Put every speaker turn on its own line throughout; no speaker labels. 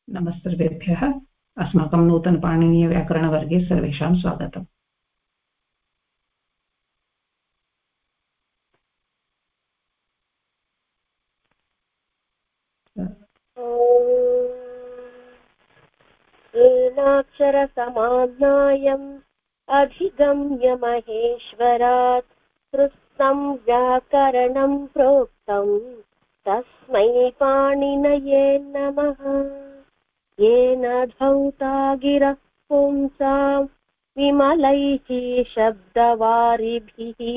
नमस्तेभ्यः। अस्माकं नूतनपाणिनीयव्याकरणवर्गे सर्वेषां स्वागतम्।
येनाक्षरसमाज्ञायम् अधिगम्य महेश्वरात् कृत्स्नं व्याकरणं प्रोक्तं तस्मै पाणिनये नमः। येन धौता गिरः पुंसां विमलैः शब्दवारिभिः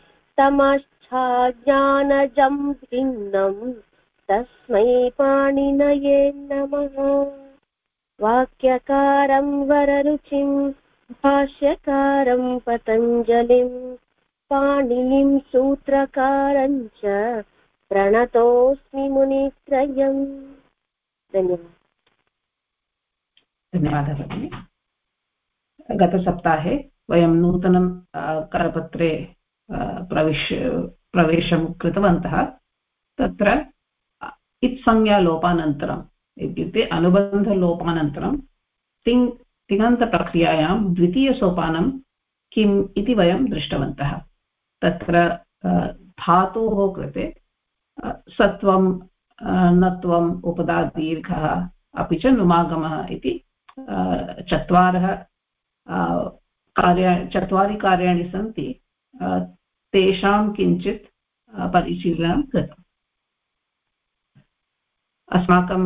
तमश्चाज्ञानजं भिन्नं तस्मै पाणिनये नमः। वाक्यकारं वररुचिं भाष्यकारं पतञ्जलिं पाणिनिं सूत्रकारं च प्रणतोऽस्मि मुनित्रयम्।
धन्यवादः भगिनि। गतसप्ताहे वयं नूतनं करपत्रे प्रवेशं कृतवन्तः। तत्र इत्संज्ञालोपानन्तरम् इत्युक्ते अनुबन्धलोपानन्तरं तिङन्तप्रक्रियायां द्वितीयसोपानं किम् इति वयं दृष्टवन्तः। तत्र धातोः कृते सत्वं नत्वम् उपदादीर्घः अपि च नुमागमः इति चत्वारि कार्याणि सन्ति। तेषां किञ्चित् परिशीलनं कृतम्। अस्माकं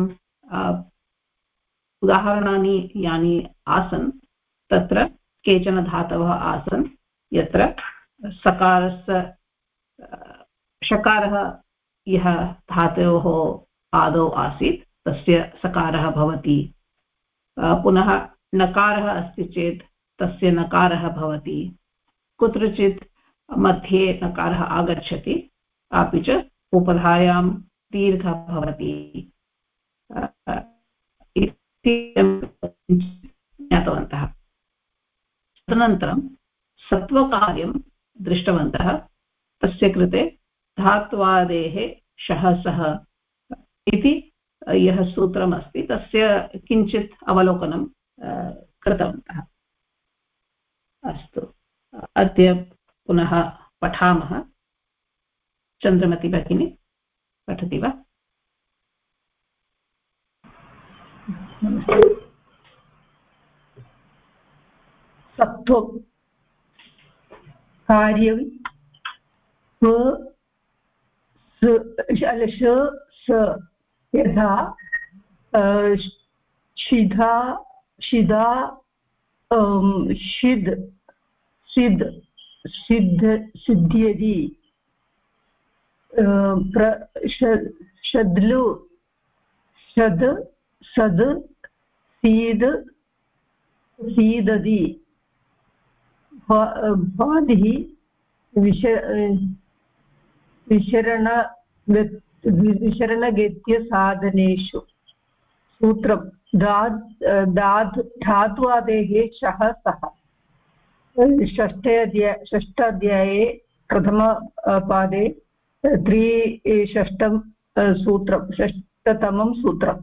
उदाहरणानि यानि आसन् तत्र केचन धातवः आसन् यत्र शकारः यः धातोः आदौ आसीत् तस्य सकारः भवति। पुनः नकारः अस्ति चेत् तस्य नकारः भवति। कुत्रचित् मध्ये नकारः आगच्छति अपि च उपधायां दीर्घः भवति इति ज्ञातवन्तः। तदनन्तरं सत्वकार्यं दृष्टवन्तः। तस्य कृते धात्वादेः शः सः इति यः सूत्रमस्ति तस्य किञ्चित् अवलोकनं कृतवन्तः। अस्तु, अद्य पुनः पठामः। चन्द्रमती भगिनी पठति वा?
सत्वं कार्यं यथा शिधा शिदा शिद् सिद् सिद्ध्यति शद्लु शद् सद् सीद् सीदति बाधिः विशरणगत्यसाधनेषु। सूत्रं धात्वादेः शः सः। षष्ठाध्याये प्रथमपादे षष्ठतमं सूत्रम्।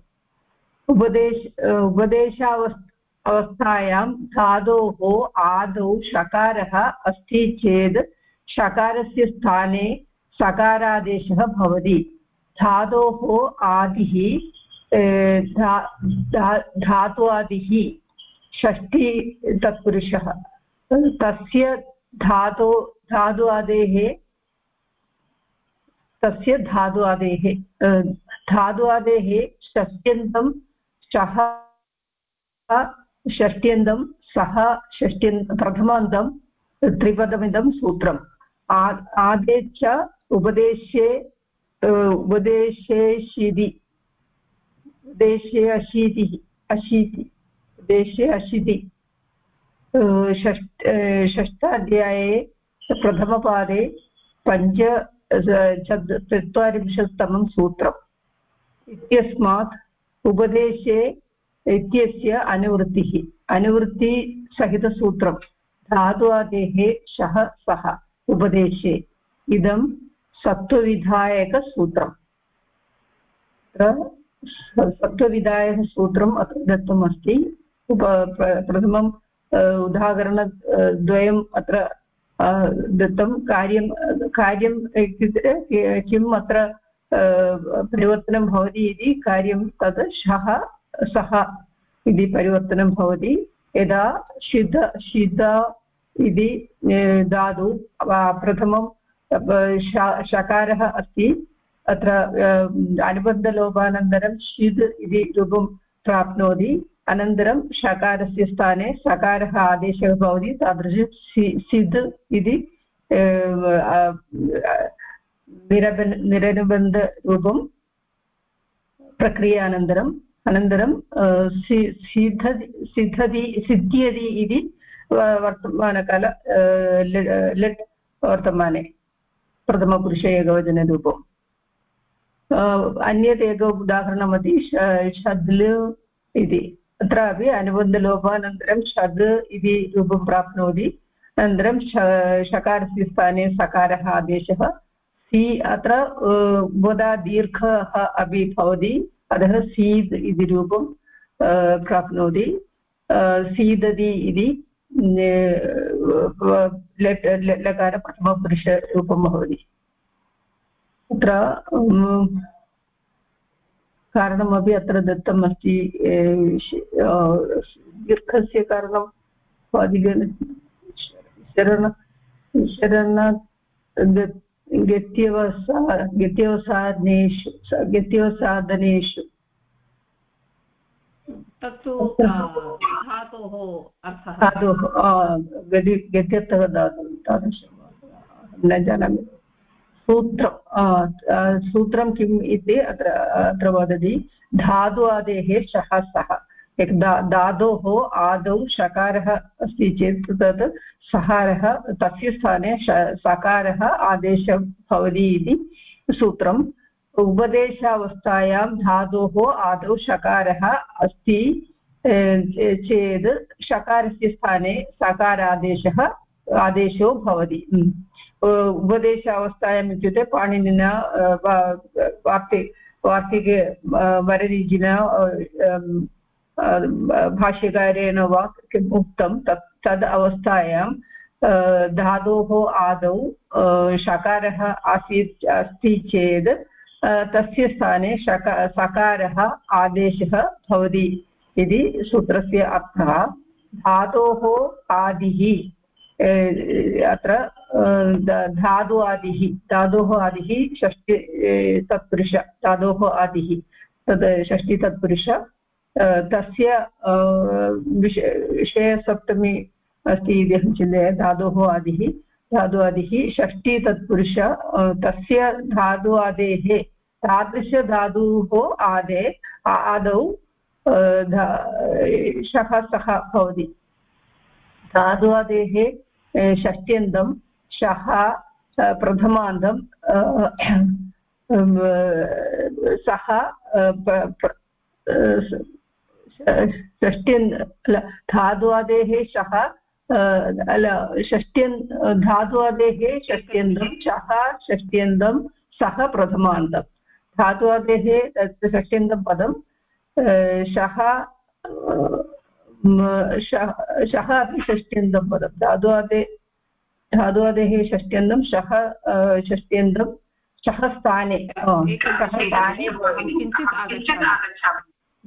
अवस्थायां धातोः आदौ शकारः अस्ति चेत् शकारस्य स्थाने सकारादेशः भवति। धातोः आदिः धात्वादिः षष्ठी तत्पुरुषः। तस्य धात्वादेः षष्ट्यन्तं शः षष्ट्यन्तं सः प्रथमान्तं त्रिपदमिदं सूत्रम्। आदे च उपदेशे अशीति। षष्ठाध्याये प्रथमपादे 44तमं सूत्रम्। इत्यस्मात् उपदेशे इत्यस्य अनुवृत्तिसहितसूत्रं धात्वादेः शः सः उपदेशे। इदं सत्त्वविधायकसूत्रम्। सत्त्वविधायः सूत्रम् अत्र दत्तम् अस्ति प्रथमं उदाहरणद्वयम् अत्र दत्तं कार्यम् इत्युक्ते किम् अत्र परिवर्तनं भवति इति कार्यं तद् सः इति परिवर्तनं भवति यदा शिध इति धातु प्रथमं शकारः अस्ति अत्र अनुबन्धलोपानन्तरं शिद् इति रूपं प्राप्नोति अनन्तरं शकारस्य स्थाने सकारः आदेशः भवति तादृशं सिद् इति निरनुबन्धरूपं प्रक्रियानन्तरम् अनन्तरं सिद्ध्यति इति वर्तमानकाल लेट् वर्तमाने प्रथमपुरुष एकवचनरूपम् अन्यत् एक उदाहरणमस्ति शद्ल इति अत्रापि अनुबन्धलोपानन्तरं शद् इति रूपं प्राप्नोति अनन्तरं शकारस्य स्थाने सकारः आदेशः सि अत्र बोधा दीर्घः अपि भवति अतः सीद् इति रूपं प्राप्नोति सीदति इति लकार प्रथमपुरुषरूपं भवति अत्र कारणमपि अत्र दत्तम् अस्ति दीर्घस्य कारणं गत्यवसाधनेषु
तत्तु धातोः अर्थः
गत्यर्थः धातुः तादृशं न जानामि सूत्रं किम् इति अत्र वदति धातुआदेः शः सः धातोः आदौ शकारः अस्ति चेत् तत् सकारः तस्य स्थाने सकारः आदेशः भवति इति सूत्रम् उपदेशावस्थायां धातोः आदौ शकारः अस्ति चेत् शकारस्य स्थाने आदेशो भवति उपदेशावस्थायाम् इत्युक्ते पाणिनिना वार्तिके वररुचिना भाष्यकारेण वा किम् उक्तं तद् अवस्थायां धातोः आदौ शकारः अस्ति चेत् तस्य स्थाने सकारः आदेशः भवति इति सूत्रस्य अर्थः धातोः आदिः अत्र धातोः आदिः षष्टि तत्पुरुष धातोः आदिः तद् षष्टि तत्पुरुष तस्य विषयसप्तमी अस्ति इति अहं चिन्तयामि धातोः आदिः षष्टि तत्पुरुष तस्य धातु आदेः तादृशधातुः आदौ शः सः भवति धातुआदेः षष्ट्यन्तं शः प्रथमान्तं सः धातुआदेः शः धातुआदेः षष्ट्यन्तं शः षष्ट्यन्तं सः प्रथमान्तं धातुआदेः षष्ट्यन्तं पदं शः अपि षष्ट्यन्तं पदं धातुआदेः षष्ट्यन्तं शः षष्ट्यन्तं शः स्थाने
किञ्चित् आगच्छामि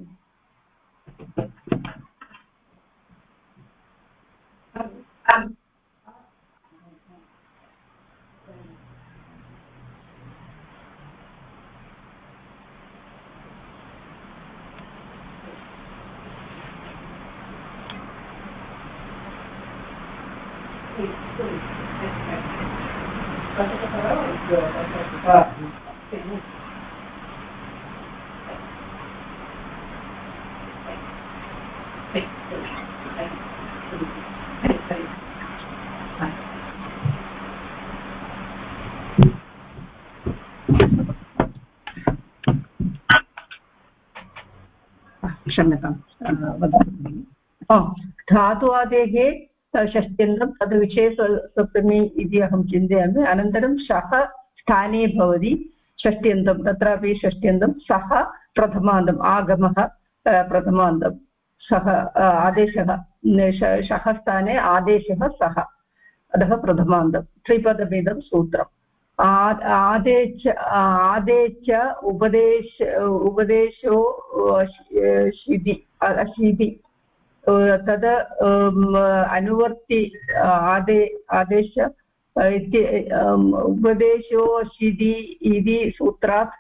क्षम्यतां वदामि धातुआदेः षष्ट्यन्तं तद् विषये सप्तमी इति अहं चिन्तयामि अनन्तरं शः स्थाने भवति षष्ट्यन्तं तत्रापि षष्ट्यन्तं सः प्रथमान्तम् आगमः प्रथमान्तं सः आदेशः शः स्थाने आदेशः सः अतः प्रथमान्तं त्रिपदभेदं सूत्रम् आदेच उपदेशो अशीति तद् अनुवर्ति आदेश उपदेशो अशीति इति सूत्रात्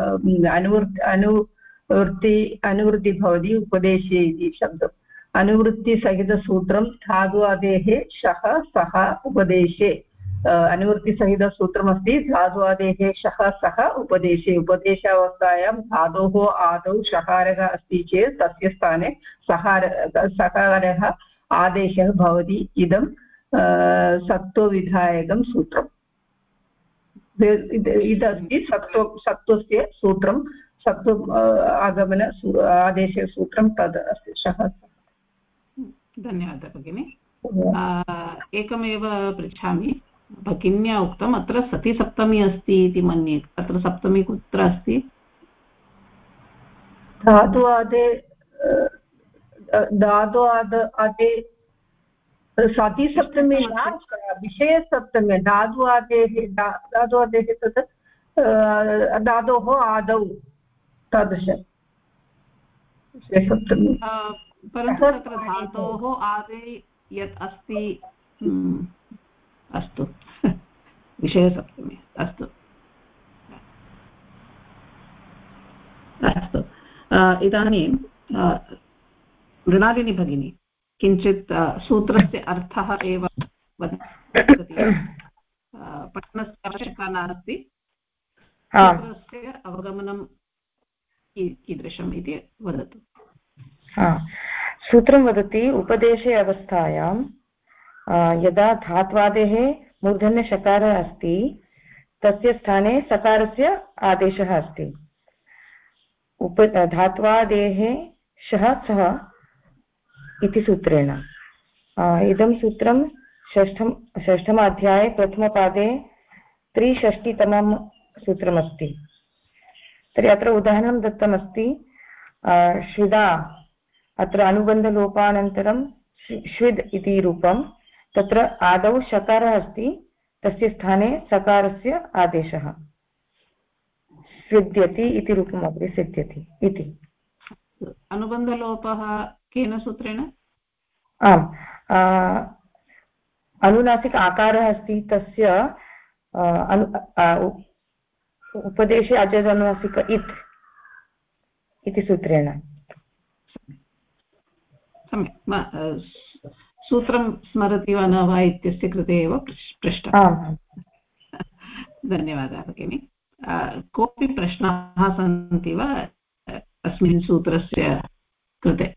अनुवृत्ति भवति उपदेशे इति शब्दम् अनुवृत्तिसहितसूत्रं धात्वादेः शः सः उपदेशे अनुवृत्तिसहितसूत्रमस्ति धात्वादेः शः सः उपदेशे उपदेशावस्थायां धातोः आदौ शकारः अस्ति चेत् तस्य स्थाने सकारः आदेशः भवति इदं सत्त्वविधायकं सूत्रम् इदस्ति सत्त्वस्य सूत्रं सत्त्व आगमन आदेशसूत्रं तद् अस्ति शः
धन्यवादः भगिनि एकमेव पृच्छामि भगिन्या उक्तम् अत्र सतिसप्तमी अस्ति इति मन्ये अत्र सप्तमी कुत्र अस्ति
धातुआदे सतिसप्तमी विषयसप्तमी धातुआदेः तत् धातोः आदौ तादृश विषयसप्तमी
परन्तु तत्र धातोः आदे यत् अस्ति अस्तु विषयसप्तमी अस्तु अस्तु इदानीं मृणालिनी भगिनी किञ्चित् सूत्रस्य अर्थः एव वदति पठनस्य आवश्यकता नास्ति सूत्रस्य अवगमनं कीदृशम् इति वदतु
सूत्रं वदति उपदेशे अवस्थायां यदा धात्वादेः मूर्धन्यषकारः अस्ति तस्य स्थाने सकारस्य आदेशः अस्ति धात्वादेः शः सः इति सूत्रेण इदं सूत्रं षष्ठमाध्याये प्रथमपादे 3षष्टितमं सूत्रमस्ति तर्हि अत्र उदाहरणं दत्तमस्ति श्विदा अत्र अनुबन्धलोपानन्तरं श्विद् इति रूपं तत्र आदौ शकारः अस्ति तस्य स्थाने सकारस्य आदेशः स्विद्यति इति रूपम् अपि सिद्ध्यति इति
अनुबन्धलोपः केन सूत्रेण
आम् अनुनासिक आकारः अस्ति तस्य उपदेशे अजदनुनासिक इत् इति सूत्रेण
सम्यक् सूत्रं स्मरति वा न वा इत्यस्य कृते एव पृष्टं धन्यवादः भगिनि कोऽपि प्रश्नाः सन्ति वा अस्मिन् सूत्रस्य कृते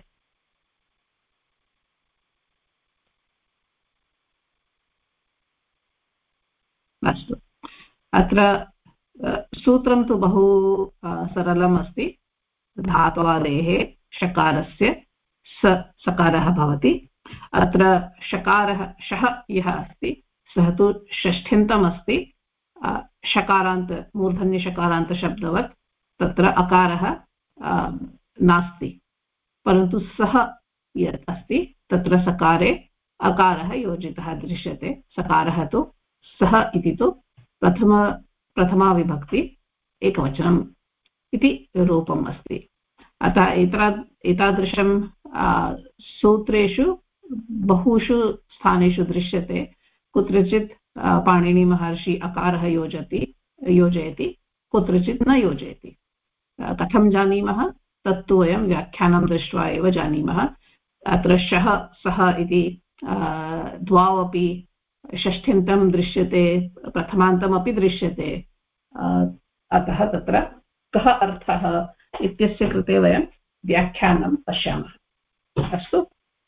अस्तु अत्र सूत्रं तु बहु सरलम् अस्ति धात्वादेः शकारस्य सकारः भवति अत्र शकारः शः यः अस्ति सः तु षष्ठ्यन्तम् अस्ति शकारान्त मूर्धन्यशकारान्तशब्दवत् तत्र अकारः नास्ति परन्तु सः यत् अस्ति तत्र सकारे अकारः योजितः दृश्यते सकारः तु सः इति तु प्रथमा विभक्ति एकवचनम् इति रूपम् अस्ति अतः एतादृशं सूत्रेषु बहुषु स्थानेषु दृश्यते कुत्रचित् पाणिनिमहर्षि अकारः योजयति कुत्रचित् न योजयति कथं जानीमः तत्तु वयं व्याख्यानं दृष्ट्वा एव जानीमः अत्र शः सः इति द्वावपि अपि षष्ठ्यन्तं दृश्यते प्रथमान्तमपि दृश्यते अतः तत्र कः अर्थः इत्यस्य कृते वयं व्याख्यानं पश्यामः अस्तु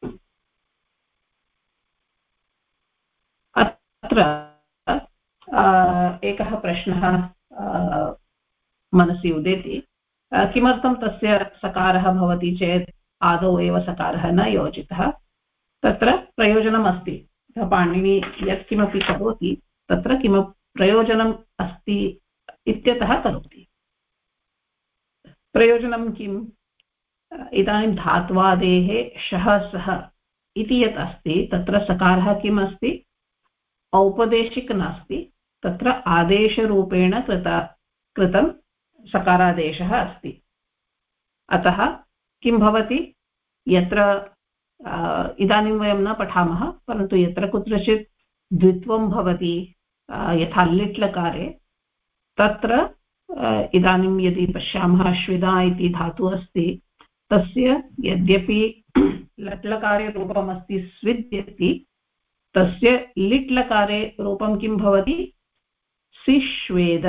अत्र एकः प्रश्नः मनसि उदेति किमर्थं तस्य सकारः भवति चेत् आदौ एव सकारः न योजितः तत्र प्रयोजनम् अस्ति पाणिनि यत्किमपि करोति तत्र किमपि प्रयोजनम् अस्ति इत्यतः करोति प्रयोजनं किम्? इदानीं धात्वादेः शः सः इति यत् अस्ति तत्र सकारः किम् अस्ति? औपदेशिक नास्ति, तत्र आदेशरूपेण कृतं सकारादेशः अस्ति। अतः किं भवति? यत्र इदानीं वयं न पठामः, परन्तु यत्र कुत्रचित् द्वित्वं भवति, यथा लिट् लकारे, तत्र इदानीं यदि पश्यामः श्विदा इति धातुः अस्ति, तस्य यद्यपि लट् लकारे रूपमस्ति स्विद् इति, तस्य लिट् लकारे रूपं किं भवति? सिश्वेद।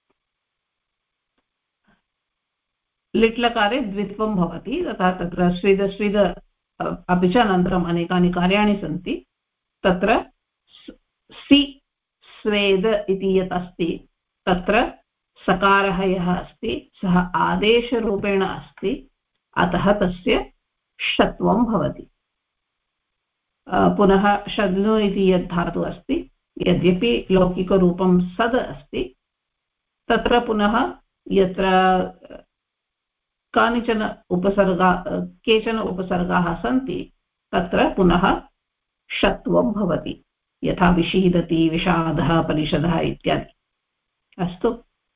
लिट् लकारे द्वित्वं भवति, तथा तत्र स्विद स्विद अपि च अनन्तरम् अनेकानि कार्याणि सन्ति। तत्र सि स्वेद इति यत् अस्ति तत्र सकारः यः अस्ति सः आदेशरूपेण अस्ति, अतः तस्य षत्वं भवति। पुनः शद्नु इति यद् धातुः अस्ति, यद्यपि लौकिकरूपं सद् अस्ति, तत्र पुनः यत्र केचन उपसर्गाः सन्ति तत्र पुनः षत्वं भवति, यथा विषीदति, विषादः, परिषदः इत्यादि। अस्तु,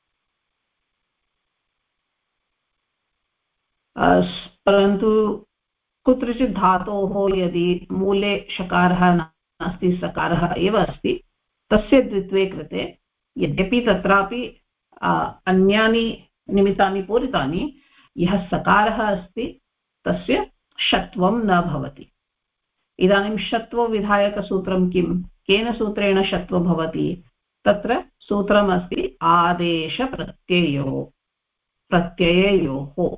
परन्तु कुत्रचित् धातोः यदि मूले शकारः नास्ति, सकारः एव अस्ति, तस्य द्वित्वे कृते यद्यपि तत्रापि अन्यानि निमित्तानि पूरितानि, यः सकारः अस्ति तस्य षत्वं न भवति। इदानीं षत्वविधायकसूत्रं किं? केन सूत्रेण षत्वं भवति? तत्र सूत्रमस्ति प्रत्यययोः।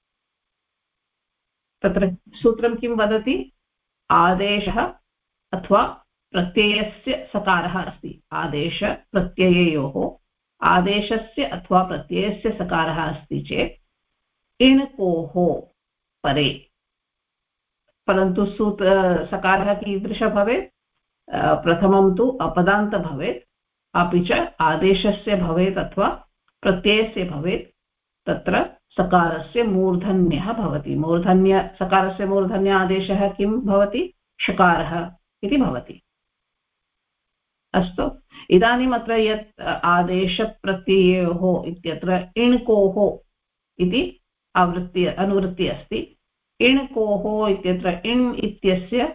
तत्र सूत्रं किं वदति? आदेशः अथवा प्रत्ययस्य सकारः अस्ति। आदेश प्रत्यययोः, आदेशस्य अथवा प्रत्ययस्य सकारः अस्ति चेत् इणकोः परे। परन्तु सकारः कीदृशः भवेत्? प्रथमं तु अपदान्त भवेत्, अपि च आदेशस्य भवेत् अथवा प्रत्ययस्य भवेत्। तत्र सकारस्य मूर्धन्यः भवति। सकारस्य मूर्धन्य आदेशः किं भवति? षकारः इति भवति। अस्तु, इदानीम् अत्र यत् आदेशप्रत्ययोः इत्यत्र इणकोः इति अनुवृत्ति अस्ति। इणकोः इत्यत्र इण् इत्यस्य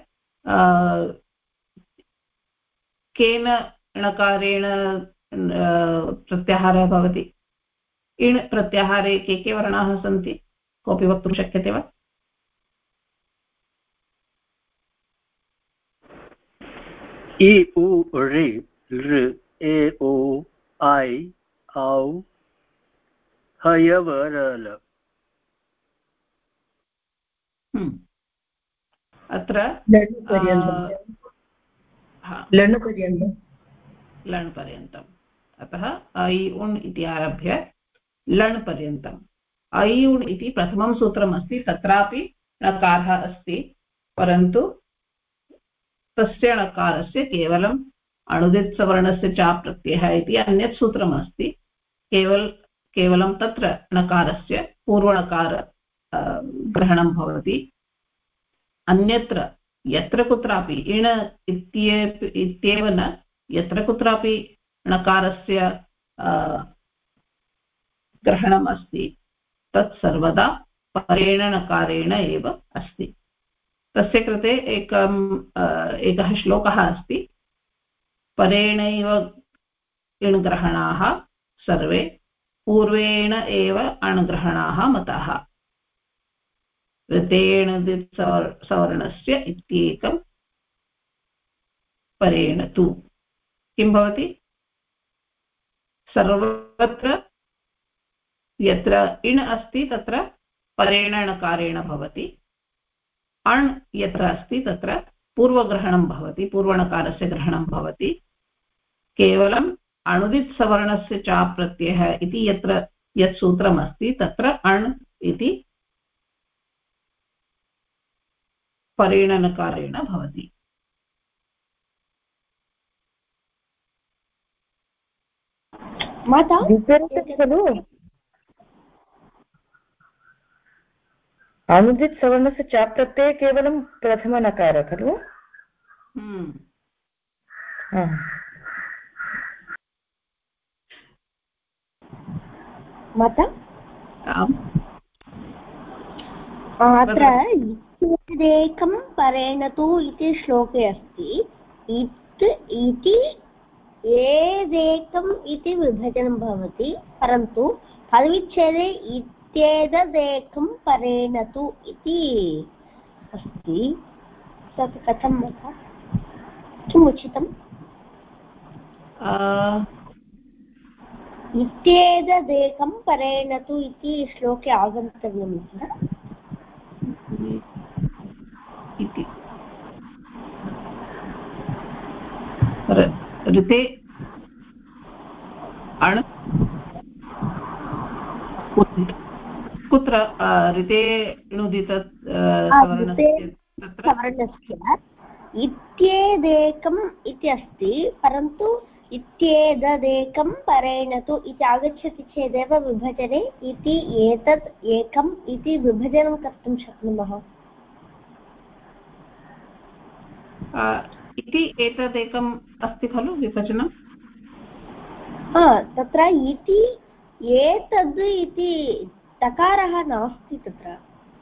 केन णकारेण प्रत्याहारः भवति? इण् प्रत्याहारे के वर्णाः सन्ति? कोऽपि वक्तुं शक्यते वा?
इ उ ऋ लृ ए ओ ऐ औ हयव रल।
अत्र लण् पर्यन्तम्। अतः ऐ उण् इति आरभ्य लण् पर्यन्तम्। ऐ उण् इति प्रथमं सूत्रमस्ति, तत्रापि णकारः अस्ति, परन्तु तस्य णकारस्य केवलम् अणुदित्सवर्णस्य चाप् प्रत्ययः इति अन्यत् सूत्रमस्ति। केवलं तत्र णकारस्य पूर्वणकार ग्रहणं भवति। अन्यत्र यत्र कुत्रापि इण इत्येव न, यत्र कुत्रापि णकारस्य ग्रहणम् अस्ति तत् सर्वदा परेण णकारेण एव अस्ति। तस्य कृते एकः श्लोकः अस्ति। परेणैव इण्ग्रहणाः सर्वे, पूर्वेण एव अण्ग्रहणाः मताः। ऋतेण सवर्णस्य इत्येकं परेण तु किं भवति? सर्वत्र यत्र इण् अस्ति तत्र परेण णकारेण भवति। अण् यत्र अस्ति तत्र पूर्वग्रहणं भवति, पूर्वणकारस्य ग्रहणं भवति। केवलम् अणुदित्सवर्णस्य चाप् प्रत्ययः इति यत्र यत् सूत्रमस्ति तत्र अण् इति परेण णकारेण भवति।
माता खलु
अनुदित् सवर्णस्य च प्रत्यये केवलं प्रथमनकारः खलु?
माता अत्र इत्येकं परेण तु इति श्लोके अस्ति इत् इति एदेकम् इति विभजनं भवति, परन्तु पदविच्छेदे इत्येतदेकं परेण तु इति अस्ति। तत् कथं माता, किम् उचितम्? इत्येतदेकं परेण तु इति श्लोके आगन्तव्यम्
इति ऋते अण् कुत्र ऋते णुदित
सवर्णस्य इत्येदेकम् इति अस्ति, परन्तु इत्येतदेकं परेण तु इति आगच्छति चेदेव विभजने इति एतत् एकम् इति विभजनं कर्तुं शक्नुमः।
इति एतदेकम् अस्ति खलु विभजनं?
तत्र इति एतद् इति तकारः नास्ति तत्र।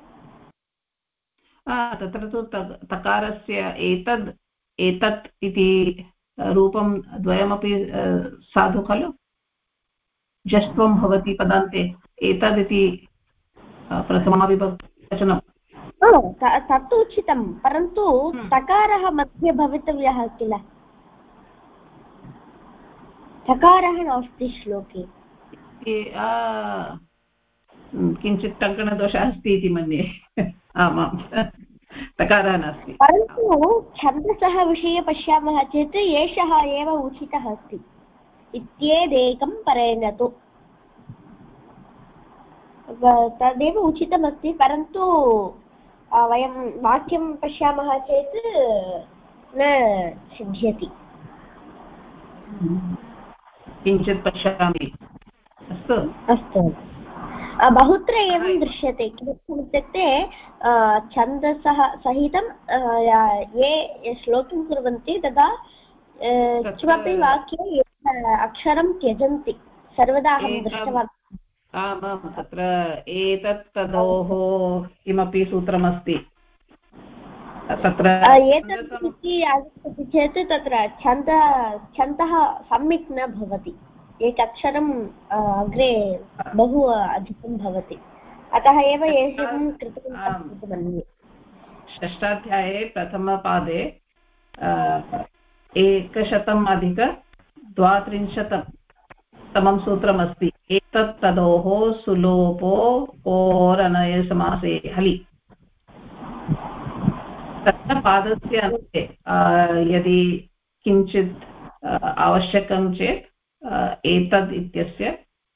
तत्र तु तकारस्य एतद् एतत् इति रूपं द्वयमपि साधु खलु। जष्ट्वं भवति पदान्ते, एतदिति प्रथमाविभक्तिवचनं।
तत्तु उचितं, परन्तु तकारः मध्ये भवितव्यः किल। तकारः नास्ति श्लोके।
किञ्चित् टङ्कणदोषः अस्ति इति मन्ये। आमां तकारः नास्ति,
परन्तु छन्दसः विषये पश्यामः चेत् एषः एव उचितः अस्ति, इत्येदेकं परेण तु तदेव उचितमस्ति। परन्तु वयं वाक्यं पश्यामः चेत् न सिद्ध्यति।
किञ्चित् पश्यामि। अस्तु
अस्तु, बहुत्र एवं दृश्यते। किमर्थम् इत्युक्ते छन्दसः सहितं ये श्लोकं कुर्वन्ति तदा किमपि वाक्ये अक्षरं त्यजन्ति, सर्वदा अहं दृष्टवान्।
आमां, तत्र एतत् तदोः किमपि सूत्रमस्ति, तत्र
एतत् इति आगच्छति चेत् तत्र छन्दः सम्यक् न भवति, एकक्षरम् अग्रे बहु अधिकं भवति, अतः एव एषः कृतं मन्ये।
षष्ठाध्याये प्रथमपादे 132 सूत्रमस्ति। एतत् तदोः सुलोपो ओरनयसमासे हलि। तत्र पादस्य अन्ते यदि किञ्चित् आवश्यकं चेत् एतद् इत्यस्य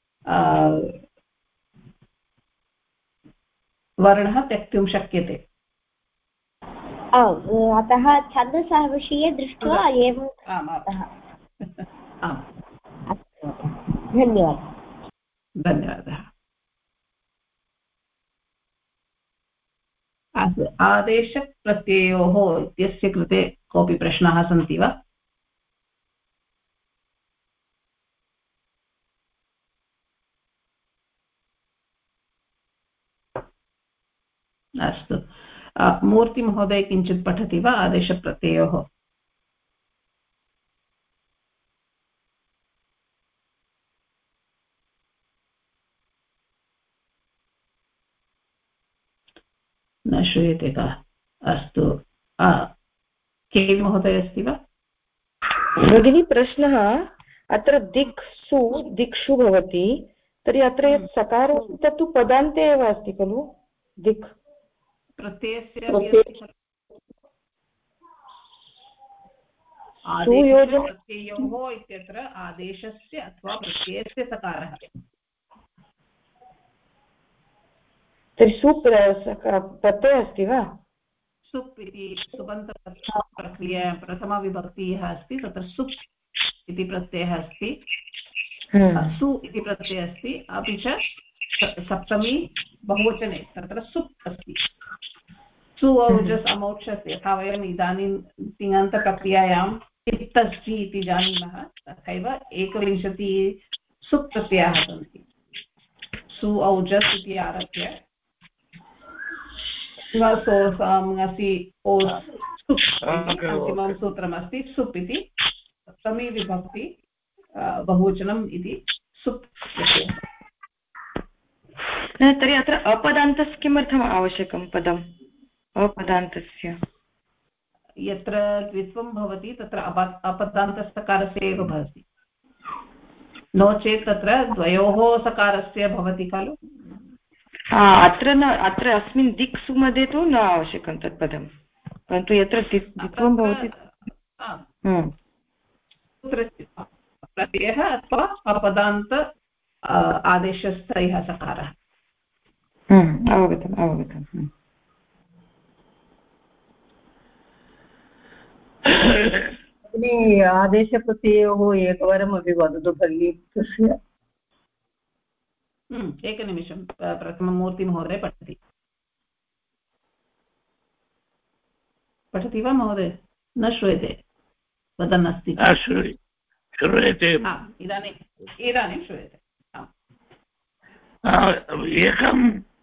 वर्णः त्यक्तुं शक्यते।
अतः छन्दसः विषये दृष्ट्वा एवं।
धन्यवादः। आदेशप्रत्ययोः इत्यस्य कृते कोऽपि प्रश्नाः सन्ति वा? अस्तु, मूर्तिमहोदय किञ्चित् पठति वा आदेशप्रत्ययोः? न श्रूयते का? अस्तु, के महोदय अस्ति वा?
भगिनी, प्रश्नः अत्र दिक्सु दिक्षु भवति, तर्हि अत्र यत् सकारः अस्ति तत्तु पदान्ते एव अस्ति खलु। दिक्
प्रत्ययस्य प्रत्ययोः इत्यत्र आदेशस्य अथवा प्रत्ययस्य सकारः।
तर्हि प्रत्ययः अस्ति वा?
सुप् इति सुबन्तप्रक्रिया प्रथमविभक्तिः अस्ति, तत्र सुप् इति प्रत्ययः अस्ति, सु इति प्रत्ययः अस्ति, अपि च सप्तमी बहुवचने तत्र सुप् अस्ति सु औजस् अमौक्षस् यथा वयम् इदानीं तिङन्तप्रक्रियायां इत्तस्जि इति जानीमः तथैव 21 सुप् प्रत्ययाः सन्ति सु औजस् इति आरभ्य ङसि ओस् सुप् इति अन्तिमं सूत्रमस्ति सुप् इति सप्तमी विभक्ति बहुवचनम् इति सुप् प्रत्ययः।
तर्हि अत्र अपदान्तस्य किमर्थम् आवश्यकं पदम् अपदान्तस्य
यत्र द्वित्वं भवति तत्र अपदान्तसकारस्य एव भवति नो चेत् तत्र द्वयोः सकारस्य भवति खलु
अत्र न अत्र अस्मिन् दिक्सु मध्ये तु न आवश्यकं तत् पदं परन्तु यत्र द्वित्वं भवति
प्रत्ययः अथवा अपदान्त आदेशस्थैः सकारः
अवगतम् अवगतम्
आदेशप्रत्ययोः एकवारमपि वदतु भगिनी तस्य
एकनिमिषं प्रथममूर्तिमहोदय पठति वा महोदय न श्रूयते वदन् अस्ति
श्रूयते
इदानीं श्रूयते
एकं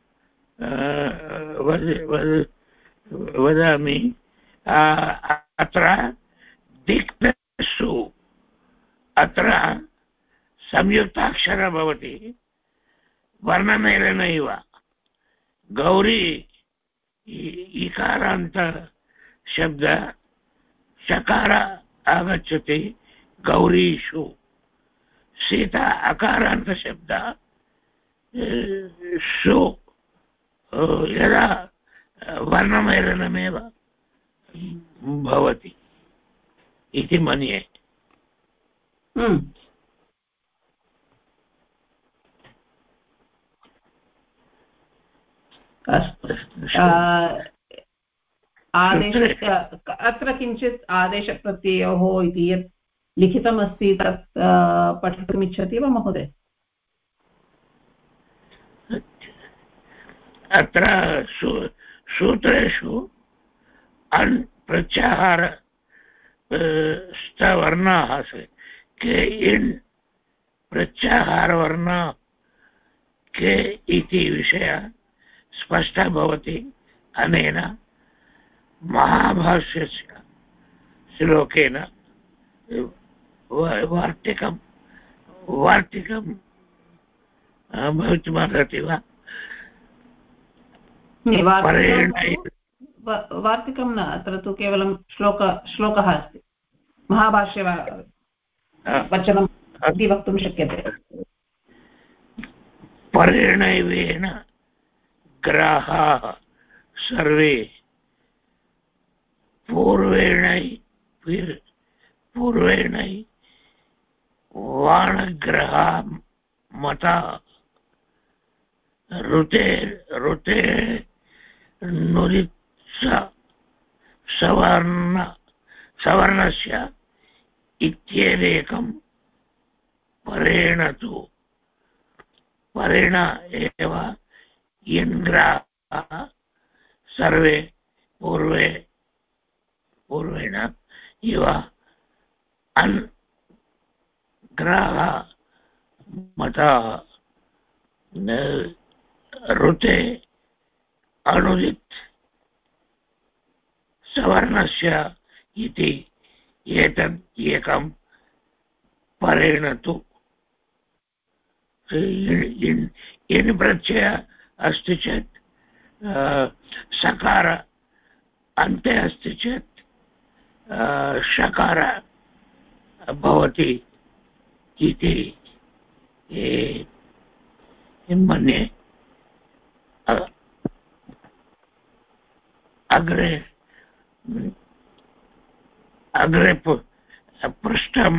वदामि अत्र दिक्सु अत्र संयुक्ताक्षरः भवति वर्णमेलनम् इव गौरी इकारान्त शब्द शकार आगच्छति गौरीषु सीता अकारान्त शब्द सु यदा वर्णमेलनमेव भवति इति मन्ये
अत्र किञ्चित् आदेशप्रत्ययोः इति यत् लिखितमस्ति तत् पठितुमिच्छति वा महोदय
अत्र सूत्रेषु अन् प्रत्याहार स्थवर्णाः के इन् प्रत्याहारवर्णा के इति विषयः स्पष्टः भवति अनेन महाभाष्यस्य श्लोकेन वार्तिकं भवितुमर्हति वा
वार्तिकं न अत्र तु केवलं श्लोकः अस्ति महाभाष्य वचनम् इति वक्तुं शक्यते
परेणैवेन ग्राहाः सर्वे पूर्वेणै वाणग्रहा मता ऋते नुरित्स सवर्णस्य इत्येकं परेण तु परेण एव यन्ग्राः सर्वे पूर्वेण इव अन्ग्राः मताः ऋते अनुदित् सवर्णस्य इति एतद् एकं परेण तु इन् प्रत्यय अस्ति चेत् सकार अन्ते अस्ति चेत् षकार भवति इति मन्ये अग्रे पृष्ठं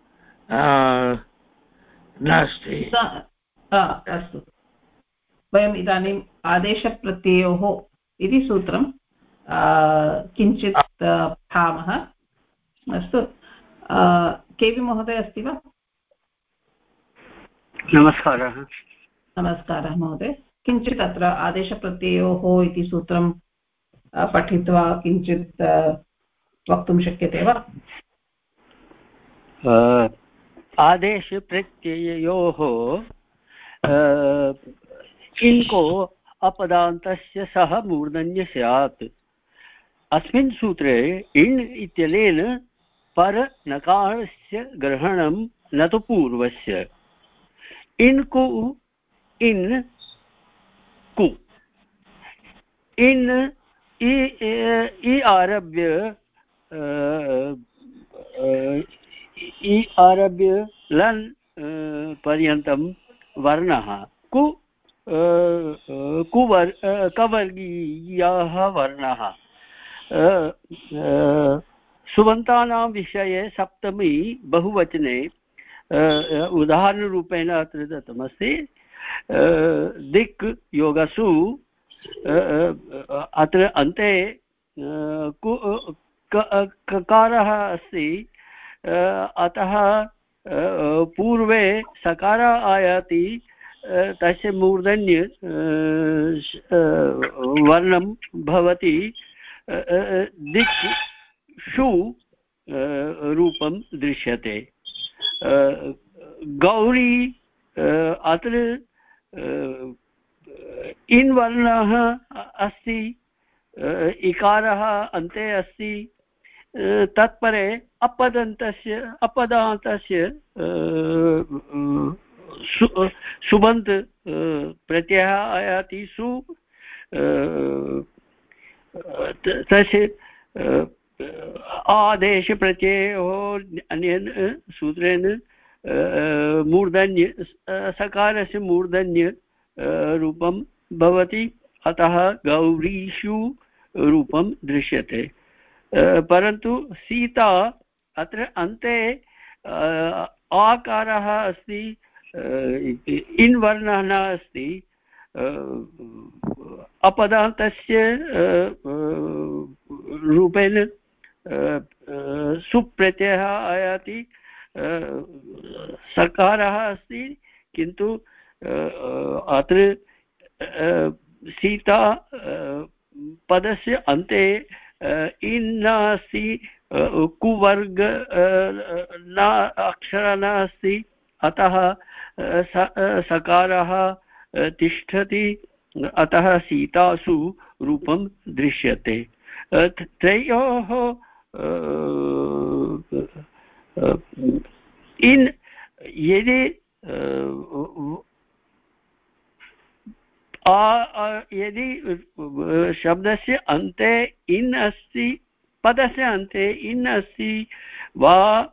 नास्ति
अस्तु वयम् इदानीम् आदेशप्रत्ययोः इति सूत्रं किञ्चित् पठामः अस्तु केवि महोदय अस्ति वा
नमस्कारः
नमस्कारः महोदय किञ्चित् अत्र आदेशप्रत्ययोः इति सूत्रं पठित्वा किञ्चित् वक्तुं शक्यते वा?
आदेशप्रत्ययोः इनको अपदान्तस्य सह मूर्धन्य स्यात्। अस्मिन् सूत्रे इण् इत्यनेन परनकारस्य ग्रहणं न तु पूर्वस्य। इन् कु इन् कु इन् इ आरभ्य लन् पर्यन्तं वर्णः कवर्गीयाः वर्णाः। सुबन्तानां विषये सप्तमी बहुवचने उदाहरणरूपेण अत्र दत्तमस्ति। दिक् योगसु अत्र अन्ते ककारः अस्ति, अतः पूर्वे सकार आयाति, तस्य मूर्धन्य वर्णं भवति। दिक् शु रूपं दृश्यते। गौरी अत्र इन् वर्णः अस्ति, इकारः अन्ते अस्ति, तत्परे अपदान्तस्य सुबन्त प्रत्ययः आयाति। सु तस्य आदेशप्रत्ययोः अन्येन सूत्रेण मूर्धन्य सकारस्य मूर्धन्य रूपं भवति, अतः गौरीषु रूपं दृश्यते। परन्तु सीता अत्र अन्ते आकारः अस्ति, इन् वर्णः न अस्ति, अपदान्तस्य रूपेण सुप्रत्ययः आयाति, सकारः अस्ति, किन्तु अत्र सीता पदस्य अन्ते इन् नास्ति, कुवर्ग न अक्षरः नास्ति, अतः सकारः तिष्ठति, अतः सीतासु रूपं दृश्यते। त्रयोः इन् यदि यदि शब्दस्य अन्ते इन् अस्ति, पदस्य अन्ते इन् अस्ति वा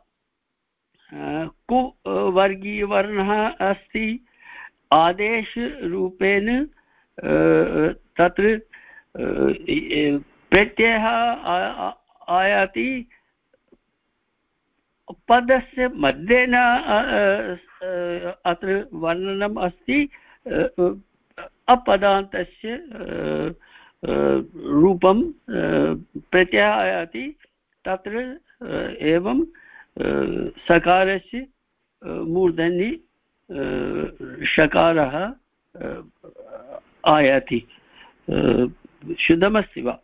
कु वर्गीयवर्णः अस्ति, आदेशरूपेण तत्र प्रत्ययः आयाति, पदस्य मध्ये न अत्र वर्णनम् अस्ति, अपदान्तस्य रूपं प्रत्ययः आयाति, तत्र एवं सकारस्य मूर्धन्य शकारः आयाति। शुद्धमस्ति वा?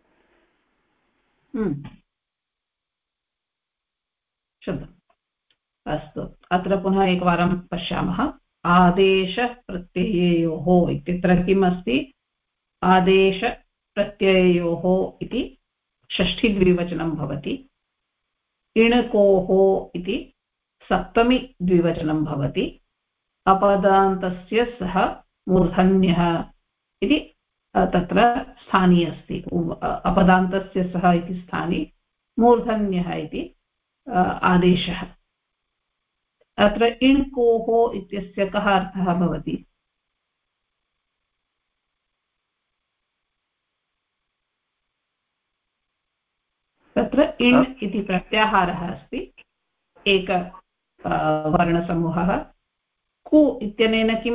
शुद्धम्। अस्तु, अत्र पुनः एकवारं पश्यामः। आदेशप्रत्यययोः इत्यत्र किम् अस्ति? आदेशप्रत्यययोः इति षष्ठीद्विवचनं भवति। इणकोः इति सप्तमी द्विवचनं भवति। अपदान्तस्य सह मूर्धन्यः इति तत्र स्थानी अस्ति। अपदान्तस्य सह इति स्थाने, मूर्धन्यः इति आदेशः। अत्र इण्कोः इत्यस्य कः अर्थः भवति? तत्र इण् इति प्रत्याहारः अस्ति, एक वर्णसमूहः। कु इत्यनेन किं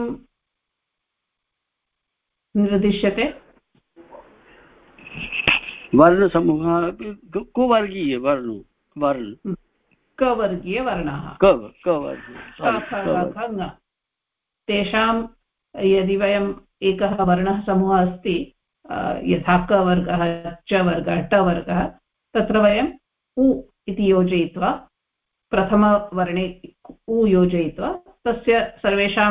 निर्दिश्यते?
वर्णसमूहः कुवर्गीयवर्ण
कवर्गीयवर्णाः। तेषां यदि वयं एकः वर्णः समूहः अस्ति यथा क वर्गः च वर्गः ट वर्गः तत्र वयम् उ इति योजयित्वा प्रथमवर्णे उ योजयित्वा तस्य सर्वेषां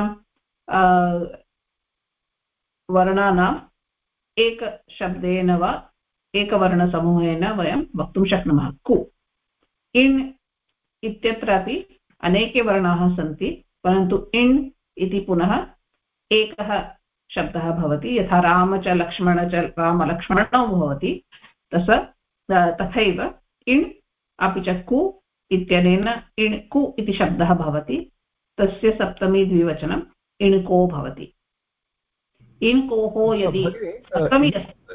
वर्णानाम् एकशब्देन वा एकवर्णसमूहेन वयं वक्तुं शक्नुमः कु इण् इत्यत्रापि अनेके वर्णाः सन्ति परन्तु इण् इति पुनः एकः शब्दः भवति यथा राम च लक्ष्मण च रामलक्ष्मणौ भवति तथैव इण् अपि च कु इत्यनेन इण् कु इति शब्दः भवति तस्य सप्तमी द्विवचनम् इण्को भवति इण्कोः यदि सप्तमी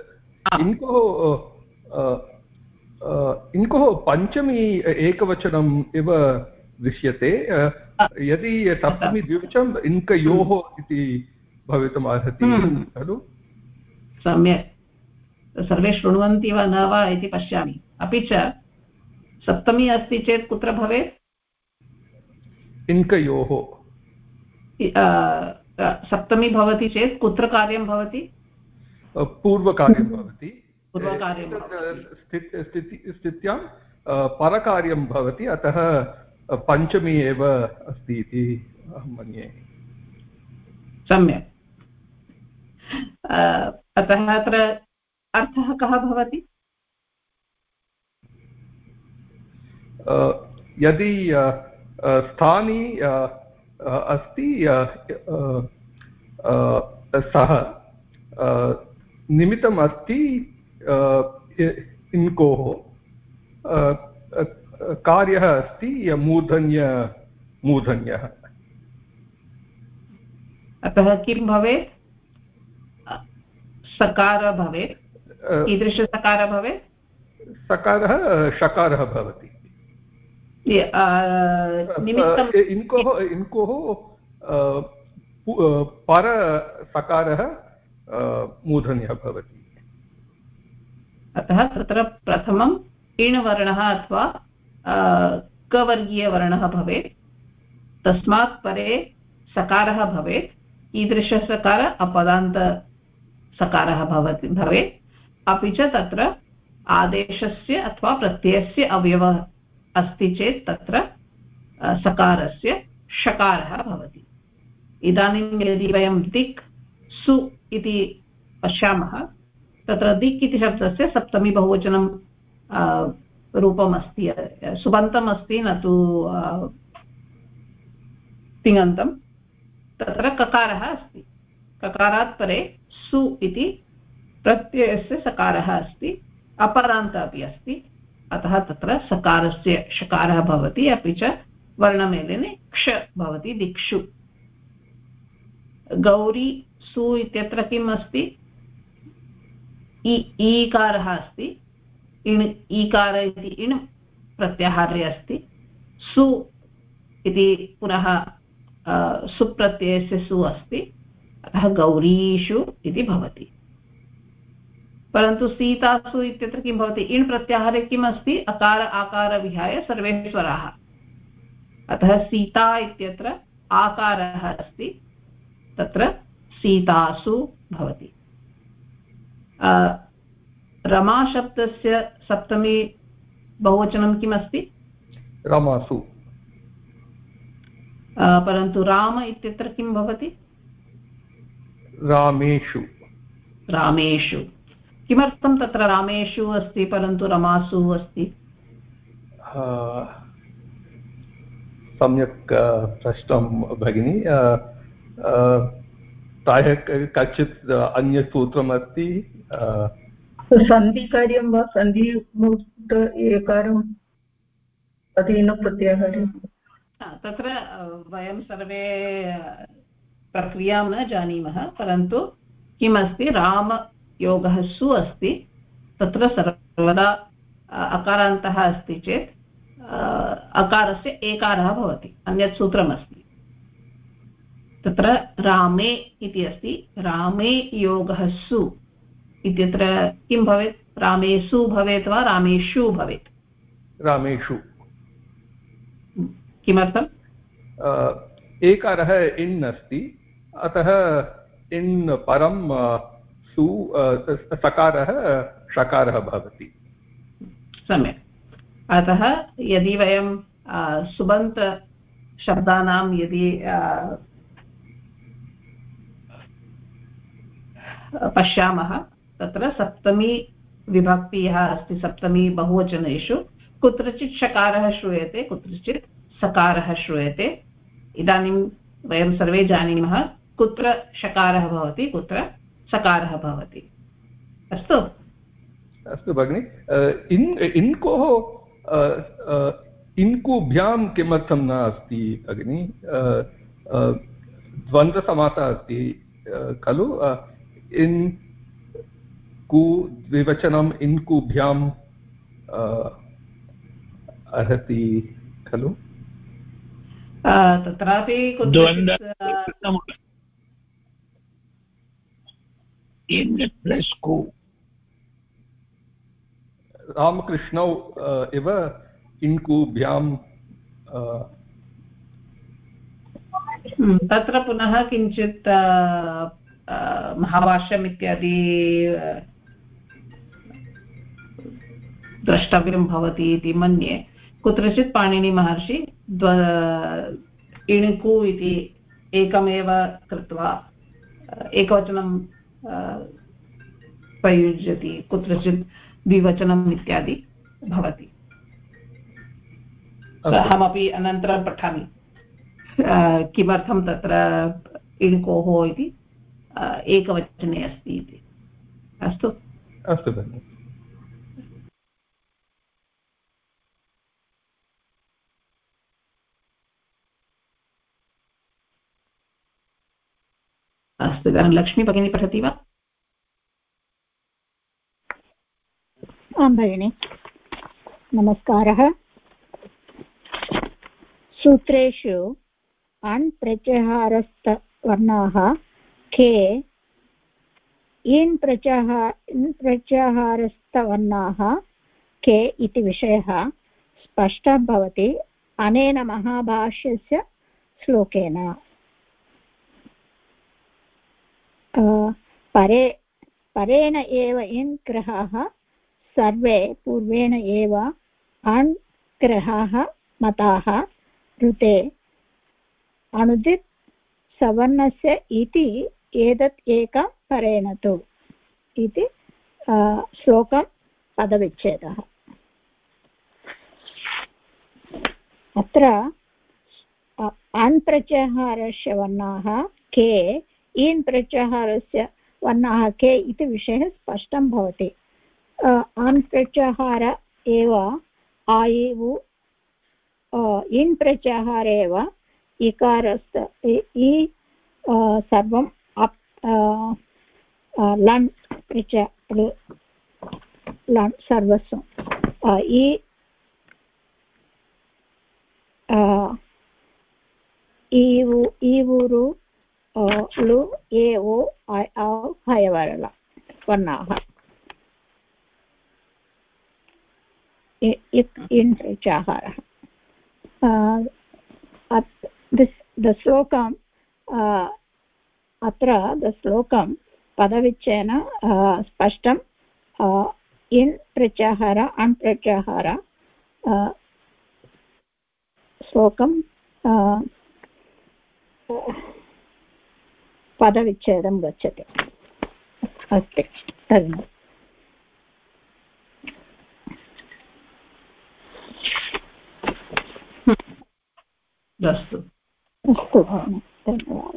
इण्कोः पञ्चमी एकवचनम् इव दृश्यते यदि सप्तमी द्विवचनम् इण्कयोः इति भवितुम् अर्हति खलु
सम्यक् सर्वे शृण्वन्ति वा न वा इति पश्यामि अपि च सप्तमी अस्ति चेत् कुत्र भवेत्
इण्कयोः
सप्तमी भवति चेत् कुत्र कार्यं भवति
पूर्वकार्यं भवति स्थित्यां परकार्यं भवति अतः पञ्चमी एव अस्ति इति अहं मन्ये
सम्यक् अतः अत्र अर्थः कः भवति
यदि स्थानी अस्ति सः निमित्तम् अस्ति इण्कोः कार्यः अस्ति मूर्धन्यः
अतः किं भवेत् सकारः भवेत् कीदृशसकारः भवेत्
सकारः षकारः भवति इण्कोः परसकारः मूर्धन्यः भवति
अतः तत्र प्रथमम् इण् वर्णः अथवा कवर्गीयवर्णः भवेत् तस्मात् परे सकारः भवेत् कीदृशसकारः अपदान्तसकारः भवेत् अपि च तत्र आदेशस्य अथवा प्रत्ययस्य अवयवः अस्ति चेत् तत्र सकारस्य षकारः भवति इदानीं यदि वयं दिक् सु इति पश्यामः तत्र दिक् इति शब्दस्य सप्तमी बहुवचनं रूपम् अस्ति सुबन्तम् अस्ति न तु तिङन्तं तत्र ककारः अस्ति ककारात् परे सु इति प्रत्ययस्य सकारः अस्ति अपरान्त अपि अस्ति अतः तत्र सकारस्य षकारः भवति अपि च वर्णमेलने क्ष भवति दिक्षु गौरी सु इत्यत्र किम् अस्ति ईकारः अस्ति इण् ईकार इति इण् प्रत्याहारे अस्ति सु इति पुनः सुप्रत्ययस्य सु अस्ति अतः गौरीषु इति भवति परन्तु सीतासु इत्यत्र किं भवति इण् प्रत्याहारे किम् अस्ति अकार आकार विहाय सर्वे स्वराः अतः सीता इत्यत्र आकारः अस्ति तत्र सीतासु भवति रमाशब्दस्य सप्तमी बहुवचनं किम् अस्ति
रमासु
परन्तु राम इत्यत्र किं भवति
रामेषु
रामेषु किमर्थं तत्र रामेषु अस्ति परन्तु रमासु अस्ति
सम्यक् पृष्टं भगिनी प्रायः कच्चित् अन्यत् सूत्रम् अस्ति
सन्धिकार्यं वा सन्धिमुक्त एकारम् अधीनप्रत्याहारे
तत्र वयं सर्वे प्रक्रियां न जानीमः परन्तु किमस्ति रामयोगः सु अस्ति तत्र सर्वदा अकारान्तः अस्ति चेत् अकारस्य एकारः भवति अन्यत् सूत्रमस्ति तत्र रामे इति अस्ति रामे योगः सु इत्यत्र किं भवेत् रामेषु भवेत् वा रामेषु भवेत्
रामेषु
किमर्थम्
एकारः इण् अस्ति अतः इन् परं सु सकारः षकारः भवति।
सम्यक्। अतः यदि वयं सुबन्तशब्दानां यदि पश्यामः तत्र सप्तमी विभक्ति यः अस्ति सप्तमी बहुवचनेषु कुत्रचित् षकारः श्रूयते कुत्रचित् सकारः श्रूयते। इदानीं वयं सर्वे जानीमः कुत्र षकारः भवति कुत्र सकारः भवति। अस्तु
अस्तु भगिनि। इन्कोः इन्कुभ्यां किमर्थं न अस्ति भगिनि? द्वन्द्वसमासः अस्ति खलु? इन् कु द्विवचनम् इन्कुभ्याम् अर्हति खलु?
तत्रापि
इन् प्लस् कु
रामकृष्णौ इव इन्कुभ्यां
तत्र पुनः किञ्चित् महाभाष्यम् इत्यादि द्रष्टव्यं भवति इति मन्ये। कुत्रचित् पाणिनिमहर्षि इणुकु इति एकमेव कृत्वा एकवचनं प्रयुज्यति कुत्रचित् द्विवचनम् इत्यादि भवति। अहमपि अनन्तरं पठामि किमर्थं तत्र इणुकोः इति एकवचने अस्ति इति। अस्तु
अस्तु भगिनि।
अस्तु इदानीं लक्ष्मी भगिनी पठति वा?
आं भगिनि नमस्कारः। सूत्रेषु अण् प्रत्याहारस्थवर्णाः के इन् प्रत्याहारस्थवर्णाः के इति विषयः स्पष्टः भवति अनेन महाभाष्यस्य श्लोकेन। परेण एव इन् ग्रहाः सर्वे पूर्वेण एव अण् ग्रहाः मताः ऋते अणुदित् सवर्णस्य इति एतत् एकं परेण तु इति श्लोकं पदविच्छेदः। अत्र अण् प्रत्याहारस्य वर्णाः के इन् प्रत्याहारस्य वर्णाः के इति विषयः स्पष्टं भवति। अण् प्रत्याहार एव आयु इन् प्रत्याहार एव इकारस्थ इ सर्वं लन् लन् सर्वस्वं ईवुरु लु ए ओ ऐ औ हयवरल वर्णाः इन् प्रत्याहारः। the slokam अत्र the श्लोकं पदविच्छेदेन स्पष्टं इन् प्रत्याहार अण् प्रत्याहार श्लोकं पदविच्छेदं गच्छति। अस्ति धन्यवादः।
अस्तु
अस्तु धन्यवादः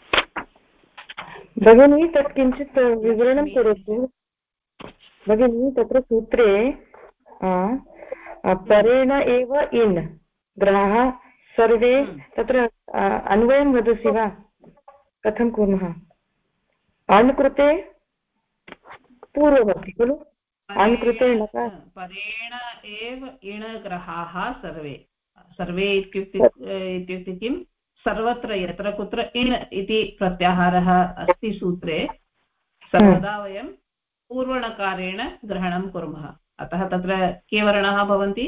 भगिनी। तत् किञ्चित् विवरणं करोतु भगिनी। तत्र सूत्रे परेण एव इन् ग्रहाः सर्वे तत्र अन्वयं वदसि वा? कथं कुर्मः? अण् कृते पूर्ववर्ति खलु? अण् कृते
परेण एव इण ग्रहाः सर्वे सर्वे इत्युक्ते किं? सर्वत्र यत्र कुत्र इण् इति प्रत्याहारः अस्ति सूत्रे सर्वदा वयं पूर्वणकारेण ग्रहणं कुर्मः। अतः तत्र के वर्णाः भवन्ति?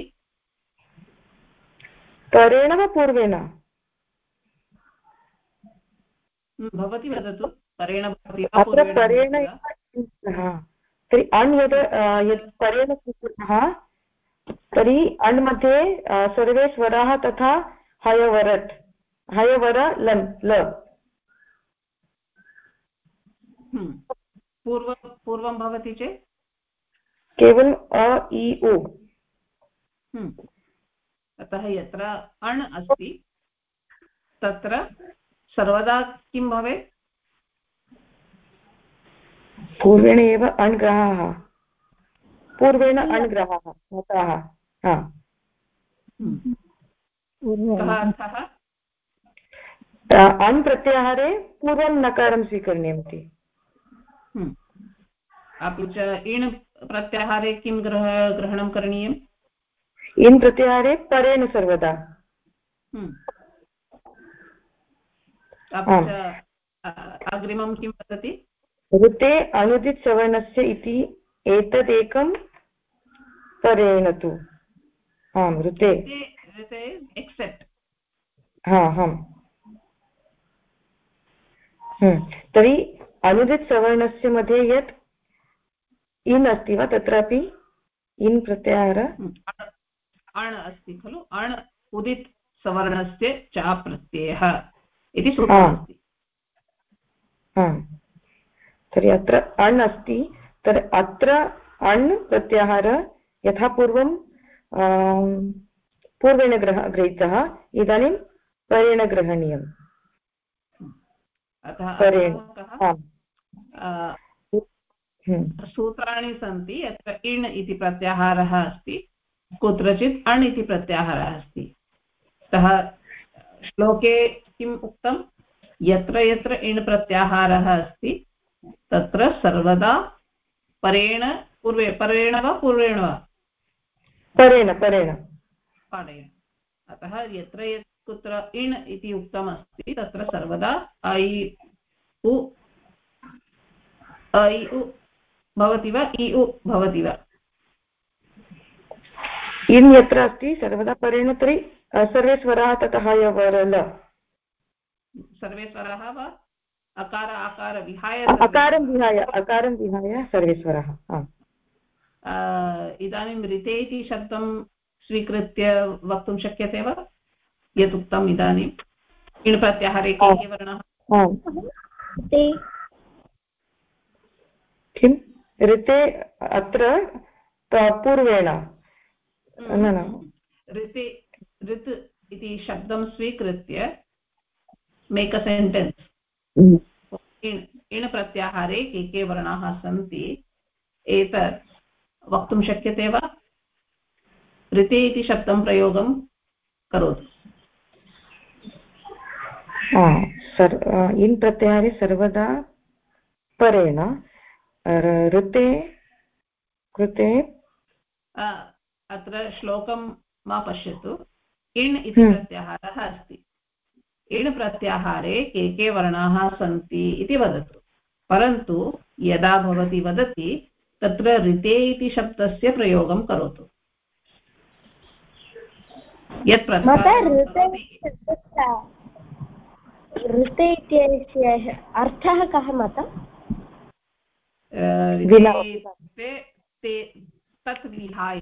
परेण वा पूर्वेण?
भवती वदतु। परेण भवति वा
अत्र
पूर्वेण
परेण
भवति वा?
तर्हि अण् यद् परेण स्वीकृतः तर्हि अण् मध्ये सर्वे स्वराः तथा हयवर लन् ल
पूर्वं भवति चेत्
केवलम् अ इ उ।
अतः यत्र अण् अस्ति तत्र सर्वदा किं भवेत्?
पूर्वेण एव अण् ग्रहाः, पूर्वेण अण् ग्रहाः मताः।
कः अर्थः?
अण् प्रत्याहारे पूर्वं नकारं स्वीकरणीयमिति।
अपि च इण् प्रत्याहारे किं ग्रहणं करणीयम्?
इन् प्रत्याहारे परेण सर्वदा।
अपि च अग्रिमं किं वदति?
ऋते अनुदित् सवर्णस्य इति एतदेकं परेण तु। आम् ऋते
एक्सेप्ट्।
तर्हि अनुदित् सवर्णस्य मध्ये यत् इन् अस्ति वा तत्रापि इन् प्रत्याहार
अण् अस्ति खलु, अण् उदित् सवर्णस्य च प्रत्ययः इति सूत्रमस्ति।
तर्हि अत्र अण् अस्ति, तर्हि अत्र अण् प्रत्याहार यथा पूर्वं पूर्वेण गृहीतः इदानीं परेण ग्रहणीयम्।
सूत्राणि सन्ति यत्र इण् इति प्रत्याहारः अस्ति, कुत्रचित् अण् इति प्रत्याहारः अस्ति। अतः श्लोके किम् उक्तं? यत्र यत्र इण् प्रत्याहारः अस्ति तत्र सर्वदा परेण वा पूर्वेण वा?
परेण।
अतः यत्र कुत्र इण् इति उक्तमस्ति तत्र सर्वदा ऐ उ भवति वा, इ उ भवति वा?
इन् यत्र अस्ति सर्वदा परेण, तर्हि सर्वे स्वराः ततः यवर ल।
सर्वे स्वराः वा? अकार विहाय
अकारं विहाय सर्वे स्वराः।
इदानीं ऋते इति शब्दं स्वीकृत्य वक्तुं शक्यते वा? यत् उक्तम् इदानीम् इण् प्रत्याहारे के वर्णाः?
किं ऋते अत्र पूर्वेण
ऋत् इति शब्दं स्वीकृत्य मेक अ सेण्टेन्स्। इण् प्रत्याहारे के वर्णाः सन्ति एतत् वक्तुं शक्यते वा? ऋते इति शब्दं प्रयोगं करोतु।
इन् प्रत्याहारे सर्वदा परेण, ऋते कृते
अत्र श्लोकं मा पश्यतु। इण् इति प्रत्याहारः अस्ति, इण् प्रत्याहारे के वर्णाः सन्ति इति वदतु। परन्तु यदा भवती वदति तत्र ऋते इति शब्दस्य प्रयोगं करोतु। यत्
ऋते इत्यस्य अर्थः कः मतं?
तत् विहाय।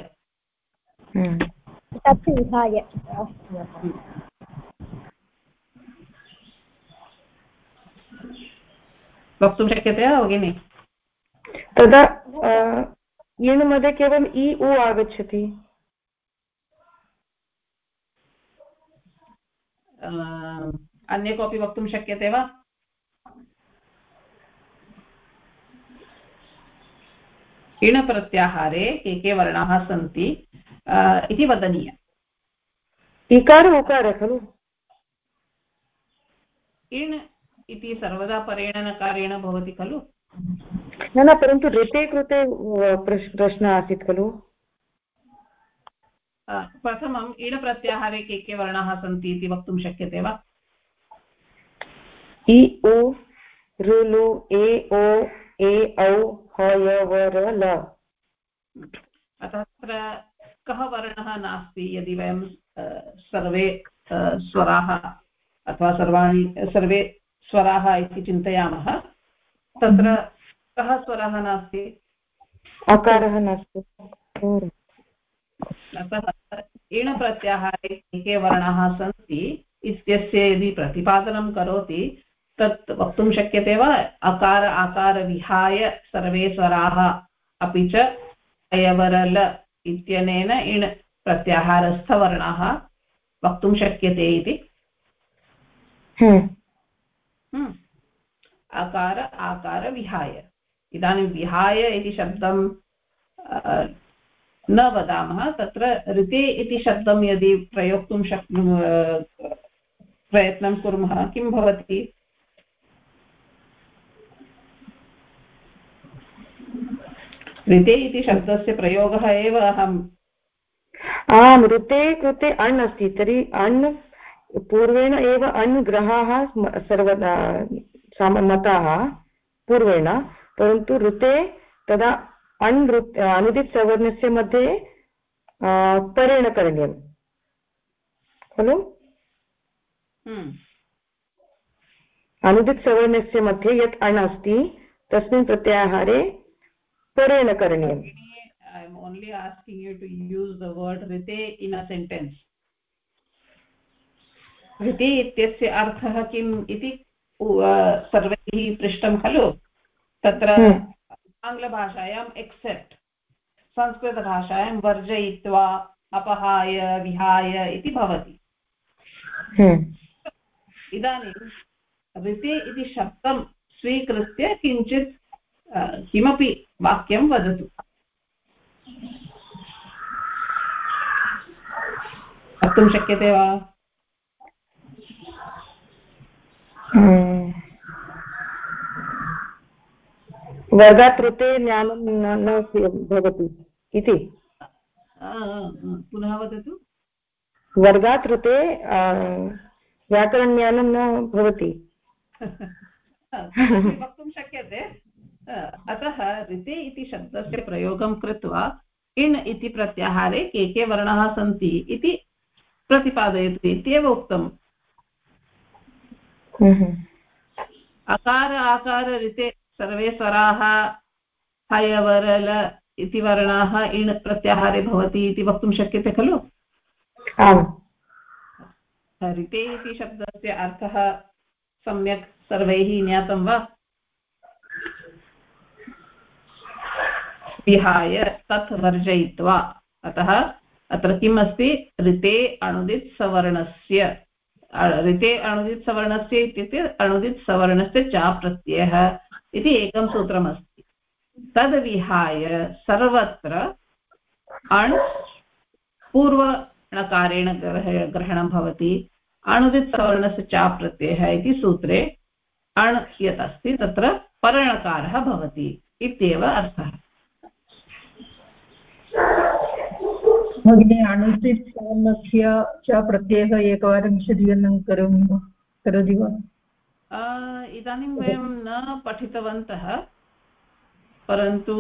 वक्तुं शक्यते वा भगिनि?
तदा इण् मध्ये केवलम् इ उ आगच्छति।
अन्य कोऽपि वक्तुं शक्यते वा? इण् प्रत्याहारे के वर्णाः सन्ति इति वदनीयम्।
इकार उकार खलु?
इण् इति सर्वदा परेण नकारेण भवति खलु?
न, परन्तु ऋते कृते प्रश्नः आसीत् खलु।
प्रथमम् इण् प्रत्याहारे के वर्णाः सन्ति इति वक्तुं शक्यते वा?
इ उ ऋ ए ओ ए औ ह य व र ल।
अत्र कः वर्णः नास्ति? यदि वयं सर्वे स्वराः अथवा सर्वे स्वराः इति चिन्तयामः, तत्र कः स्वरः नास्ति?
अकारः नास्ति।
अतः इण् प्रत्याहारे के वर्णाः सन्ति इत्यस्य यदि प्रतिपादनं करोति तत् वक्तुं शक्यते वा? अकार आकार विहाय सर्वे स्वराः अपि च अयवरल इत्यनेन इण् प्रत्याहारस्थवर्णाः वक्तुं शक्यते इति। अकार आकार विहाय। इदानीं विहाय इति शब्दं न वदामः, तत्र ऋते इति शब्दं यदि प्रयोक्तुं प्रयत्नं कुर्मः किं भवति? ऋते इति शब्दस्य प्रयोगः एव अहम्
आम् ऋते कृते अण् अस्ति तर्हि अण् पूर्वेण एव अण् ग्रहाः सर्वदा मताः पूर्वेण, परन्तु ऋते तदा अण् अनुदित् सवर्णस्य मध्ये परेण करणीयं खलु। अनुदित् सवर्णस्य मध्ये यत् अण् अस्ति तस्मिन् प्रत्याहारे परेण करणीयम्।
I am only asking you to use the word rite in a sentence. rite इत्यस्य अर्थः किम् इति सर्वैः पृष्टं खलु। तत्र आङ्ग्लभाषायाम् एक्सेप्ट्, संस्कृतभाषायां वर्जयित्वा, अपहाय, विहाय इति भवति। इदानीं ऋते इति शब्दं स्वीकृत्य किञ्चित् किमपि वाक्यं वदतु। वक्तुं शक्यते वा?
वर्गात् ऋते ज्ञानं न भवति इति।
पुनः वदतु।
वर्गात् ऋते व्याकरणज्ञानं न भवति
वक्तुं शक्यते। अतः ऋते इति शब्दस्य प्रयोगं कृत्वा इण् इति प्रत्याहारे के वर्णाः सन्ति इति प्रतिपादयतु इत्येव उक्तम्। अकार आकार ऋते सर्वे स्वराः हयवरल इति वर्णाः इण् प्रत्याहारे भवति इति वक्तुं शक्यते खलु। ऋते इति शब्दस्य अर्थः सम्यक् सर्वैः ज्ञातं वा? विहाय तत् वर्जयित्वा। अतः अत्र किम् अस्ति? ऋते अणुदित् सवर्णस्य, ऋते अणुदित् सवर्णस्य इत्युक्ते अणुदित् सवर्णस्य च प्रत्ययः इति एकं सूत्रमस्ति। तद् विहाय सर्वत्र अण् पूर्वणकारेण ग्रहणं भवति। अणुदित् सवर्णस्य च प्रत्ययः इति सूत्रे अण् यत् अस्ति तत्र परणकारः भवति इत्येव अर्थः।
भगिनी अणुदित् सवर्णस्य च प्रत्ययः एकवारं विशदीकरणं करोति वा?
इदानीं वयं न पठितवन्तः, परन्तु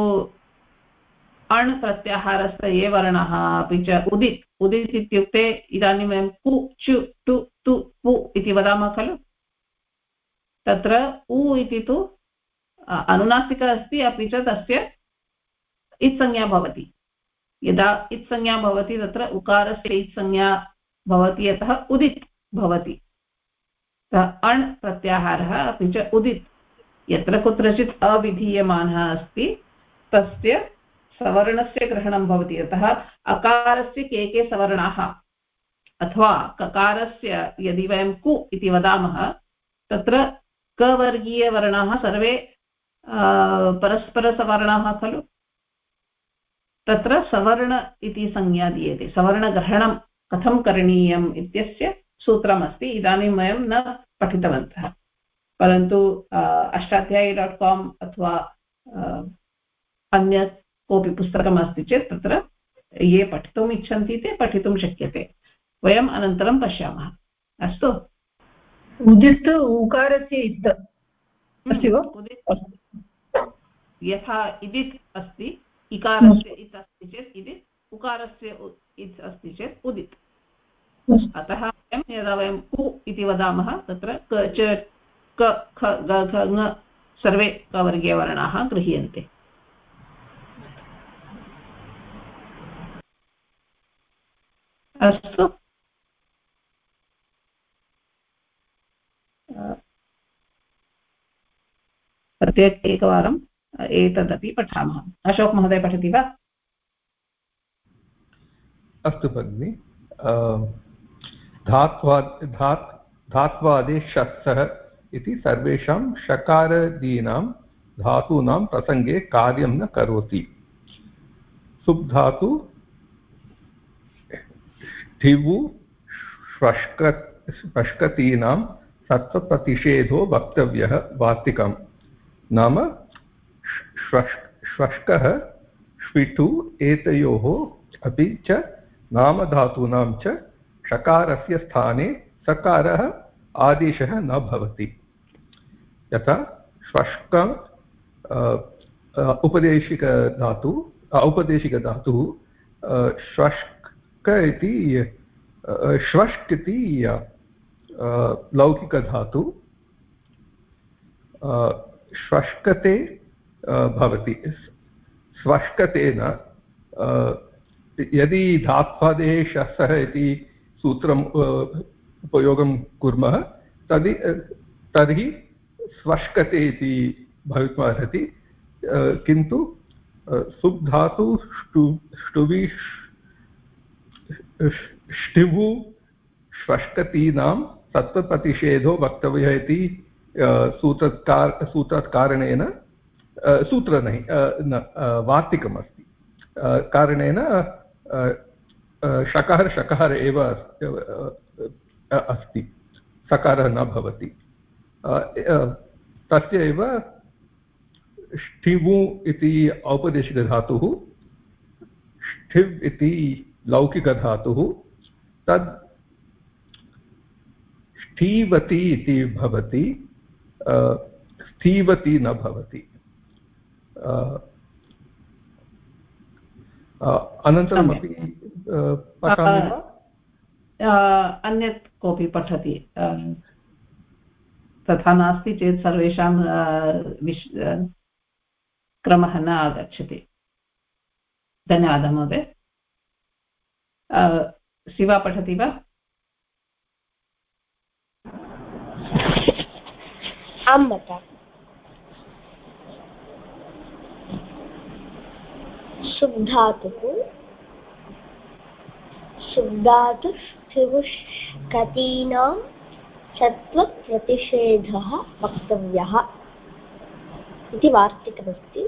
अण् प्रत्याहारस्य ये वर्णाः अपि च उदित्, उदित् इत्युक्ते इदानीं वयं पु चु टु तु पु इति वदामः खलु। तत्र उ इति तु अनुनासिक अस्ति, अपि च तस्य इत्संज्ञा भवति। यदा इत्संज्ञा भवति तत्र उकारस्य इत्संज्ञा भवति, यतः उदित् भवति। अण् प्रत्याहारः अपि च उदित् यत्र कुत्रचित् अविधीयमानः अस्ति तस्य सवर्णस्य ग्रहणं भवति। यतः अकारस्य के सवर्णाः अथवा ककारस्य यदि वयं कु इति वदामः तत्र कवर्गीयवर्णाः सर्वे परस्परसवर्णाः खलु। तत्र सवर्ण इति संज्ञा दीयते। सवर्णग्रहणं कथं करणीयम् इत्यस्य सूत्रमस्ति। इदानीं वयं न पठितवन्तः, परन्तु अष्टाध्यायी.com अथवा अन्यत् कोऽपि पुस्तकमस्ति चेत् तत्र ये पठितुम् इच्छन्ति ते पठितुं शक्यते। वयम् अनन्तरं पश्यामः। अस्तु।
उदित् उकारस्य इत् अस्ति वा?
यथा इदित् अस्ति, इकारस्य इत् अस्ति चेत् इदित्, उकारस्य इत् अस्ति चेत् उदित्। अतः यदा वयं कु इति वदामः तत्र क च क ख ग घ ङ सर्वे कवर्गीयवर्णाः गृह्यन्ते। अस्तु, प्रत्येकवारम् एतदपि पठामः। अशोक महोदय पठति वा?
अस्तु भगिनि। धात्वादेशः इति सर्वेषां षकारादीनां धातूनां प्रसङ्गे कार्यं न करोति। सुब्धातु ष्ठिवु श्वष्कतीनां सत्त्वप्रतिषेधो वक्तव्यः वार्तिकम्। नाम श्वष्कः श्विटु एतयोः अपि च नामधातूनां च षकारस्य स्थाने सकारः आदेशः न भवति। यथा श्वष्क औपदेशिकधातुः श्वष्क इति श्वष्क इति लौकिकधातु श्वष्कते भवति। श्वष्कतेन यदि धात्वादेशः इति सूत्रम् उपयोगं कुर्मः तर्हि श्वष्कते इति भवितुमर्हति। किन्तु सुब्धातु ष्टुवि ष्टिवु श्वष्कतीनां सत्त्वप्रतिषेधो वक्तव्यः इति सूत्रकारणेन वार्तिकमस्ति। कारणेन षकार एव अस्ति, सकारः न भवति। तस्य एव ष्ठिवु इति औपदेशिकधातुः, ष्ठिव् इति लौकिकधातुः, तद् स्थीवति इति भवति, स्थीवति न भवति। अनन्तरमपि पठामि वा?
अन्यत् कोऽपि पठति? तथा नास्ति चेत् सर्वेषां क्रमः न आगच्छति। धन्यवादः महोदय। शिवा पठति वा?
आं माता। शुब्धातुष्ठिवुष्कतीनां सत्त्वप्रतिषेधः वक्तव्यः इति वार्तिकमस्ति।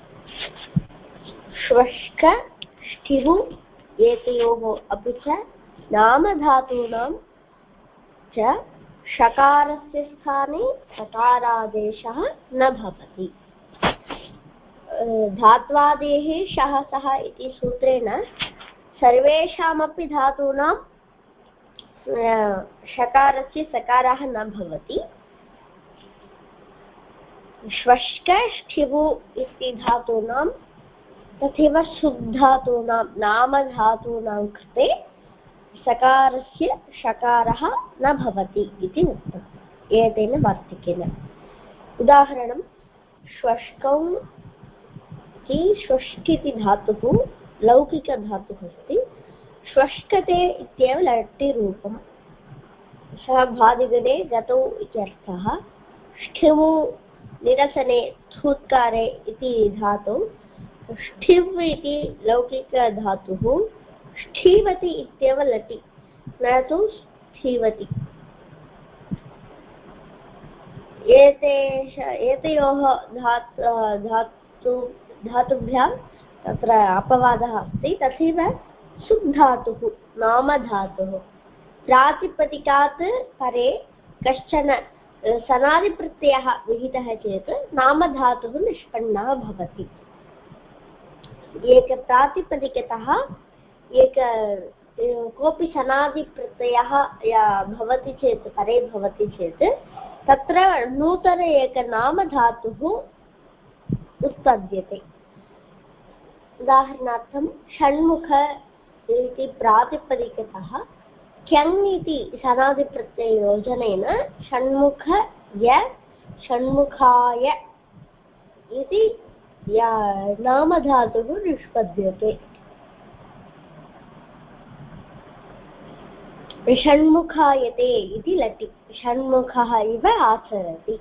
श्वष्क ष्ठिवु एतयोः अपि च नामधातूनां च षकारस्य स्थाने सकारादेशः न भवति। धात्वादेः शः सः इति सूत्रेण सर्वेषामपि धातूनां षकारस्य सकारः न भवति। श्वष्क ष्ठिवु इति धातूनां तथैव सुब्धातूनां नामधातूनां कृते सकारस्य षकारः न भवति इति उक्तम् एतेन वार्तिकेन। उदाहरणं श्वष्कौ इति श्वष्क इति धातुः लौकिकधातुः अस्ति। श्वष्कते इत्येव लट्टिरूपं, सः भादिगणे गतौ इत्यर्थः। ष्ठिवु निरसने थूत्कारे इति धातौ ष्ठिव् इति लौकिकधातुः ष्ठीवति इत्येव लटि, न तु स्थीवति। एतयोः धातुभ्यां तत्र अपवादः अस्ति। तथैव सुब्धातुः नामधातुः प्रातिपदिकात् परे कश्चन सनादिप्रत्ययः विहितः चेत् नामधातुः निष्पन्नः भवति। एकप्रातिपदिकतः कोऽपि सनादिप्रत्ययः भवति चेत् परे भवति चेत् तत्र नूतन एकनामधातुः उत्पद्यते। उदाहरणार्थं षण्मुख इति प्रातिपदिकतः क्यङ् इति सनादिप्रत्यययोजनेन षण्मुखय षण्मुखाय इति नामधातुः निष्पद्यते षण्मुखायते इति लटि षण्मुखः इव आचरति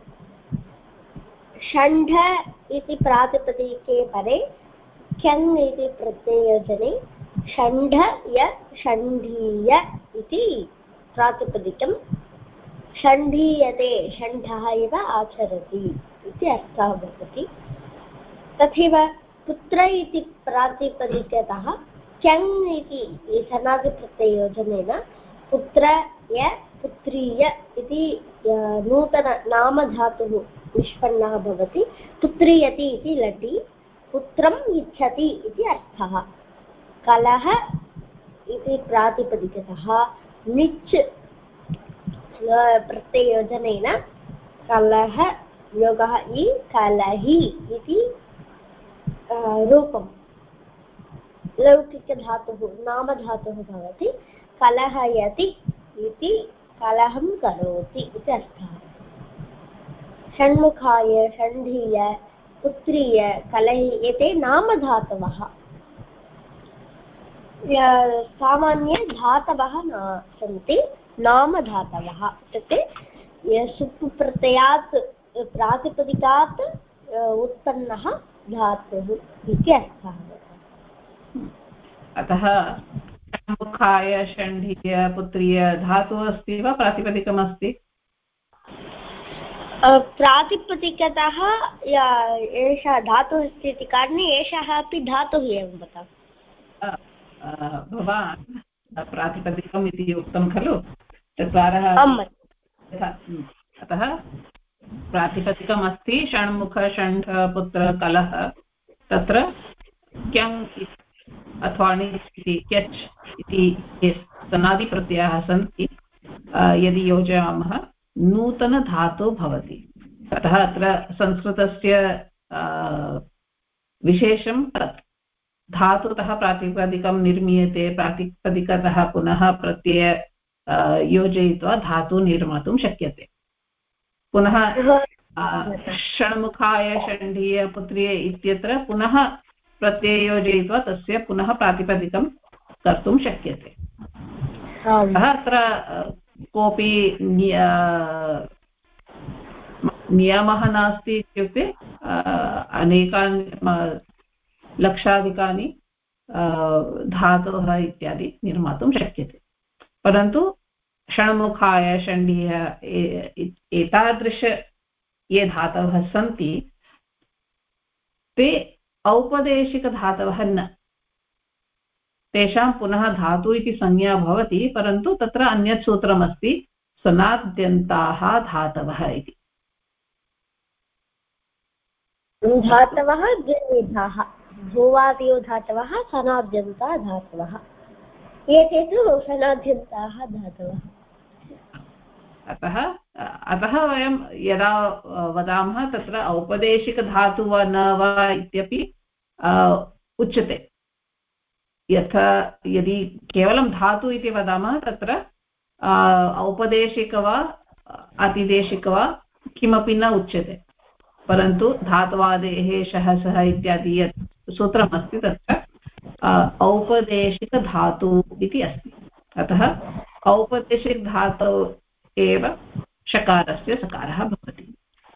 षण्ढ इति प्रातिपदिके परे क्यङ् इति प्रत्ययोजने षण्ढय षण्ढीय इति प्रातिपदिकं षण्ढीयते षण्ढः इव आचरति इति अर्थः भवति तथैव पुत्र इति प्रातिपदिकतः क्यङ् इति सनादिप्रत्ययोजनेन पुत्रय पुत्रीय इति नूतन नामधातुः निष्पन्नः भवति पुत्रीयति इति लटि पुत्रम् इच्छति इति अर्थः कलह इति प्रातिपदिकतः निच् प्रत्ययोजनेन कलह योगः इ कलहि इति रूपं लौकिकधातुः नामधातुः भवति कलहयति इति कलहं करोति इति अर्थः षण्मुखाय षण्ढीय पुत्रीय कलहि एते नामधातवः सामान्य धातवः न सन्ति नामधातवः इत्युक्ते सुप् प्रत्ययात् प्रातिपदिकात् उत्पन्नः धातुः इति अर्थः
अतः षण्मुखाय षण्ढीय पुत्रीय धातुः अस्ति वा प्रातिपदिकमस्ति
प्रातिपदिकतः एषः धातुः अस्ति इति कारणे एषः अपि धातुः एव वदामि
भवान् प्रातिपदिकम् इति उक्तं खलु चत्वारः अतः प्रातिपदिकम् अस्ति षण्मुख षण्ढ पुत्र कलह तत्र क्यङ् अथवा इति क्यच् इति सनादिप्रत्ययाः सन्ति यदि योजयामः नूतनधातुः भवति अतः अत्र संस्कृतस्य विशेषं तत् धातुतः प्रातिपदिकं निर्मीयते प्रातिपदिकतः पुनः प्रत्यय योजयित्वा धातुः निर्मातुं शक्यते पुनः षण्मुखाय षण्ढीय पुत्रीय इत्यत्र पुनः प्रत्यय योजयित्वा तस्य पुनः प्रातिपदिकं कर्तुं शक्यते अतः अत्र कोऽपि नियमः नास्ति इत्युक्ते अनेकानि लक्षाधिकानि धातवः इत्यादि निर्मातुं शक्यते परन्तु षण्मुखाय षण्ढीय एतादृश ये धातवः सन्ति ते औपदेशिकधातवः न तेषां पुनः धातु इति संज्ञा भवति परन्तु तत्र अन्यत् सूत्रमस्ति सनाद्यन्ताः धातवः इति
धातवः द्विविधाः भुवादयो धातवः सनाद्यन्ता धातवः एते तु सनाद्यन्ताः धातवः
अतः वयं यदा वदामः तत्र औपदेशिकधातु वा न वा इत्यपि उच्यते यथा यदि केवलं धातु इति वदामः तत्र औपदेशिक वा अतिदेशिक वा किमपि न उच्यते परन्तु धात्वादेः शः सः इत्यादि यत् सूत्रमस्ति तत्र औपदेशिकधातु इति अस्ति अतः औपदेशिकधातौ एव शकारस्य सकारः भवति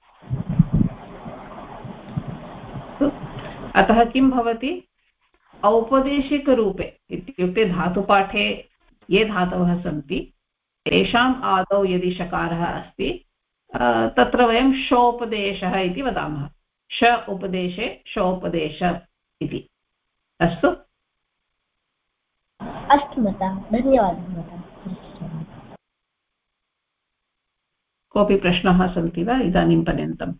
अतः किं भवति औपदेशिकरूपे इत्युक्ते धातुपाठे ये धातवः सन्ति तेषाम् आदौ यदि शकारः अस्ति तत्र वयं शोपदेशः इति वदामः श उपदेशे शोपदेश इति अस्तु
माता धन्यवादः माता
कोऽपि प्रश्नाः सन्ति वा इदानीं पर्यन्तम्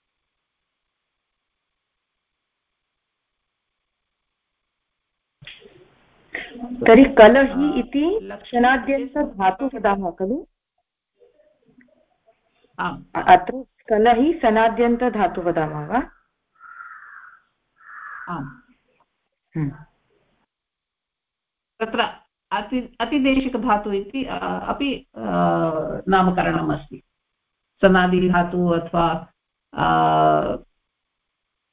तर्हि कलहि इति सनाद्यन्तधातु वदामः खलु अत्र कलहि सनाद्यन्तधातु वदामः वा
आम् तत्र अतिदेशिकधातु इति अपि नामकरणम् अस्ति सनादिधातु अथवा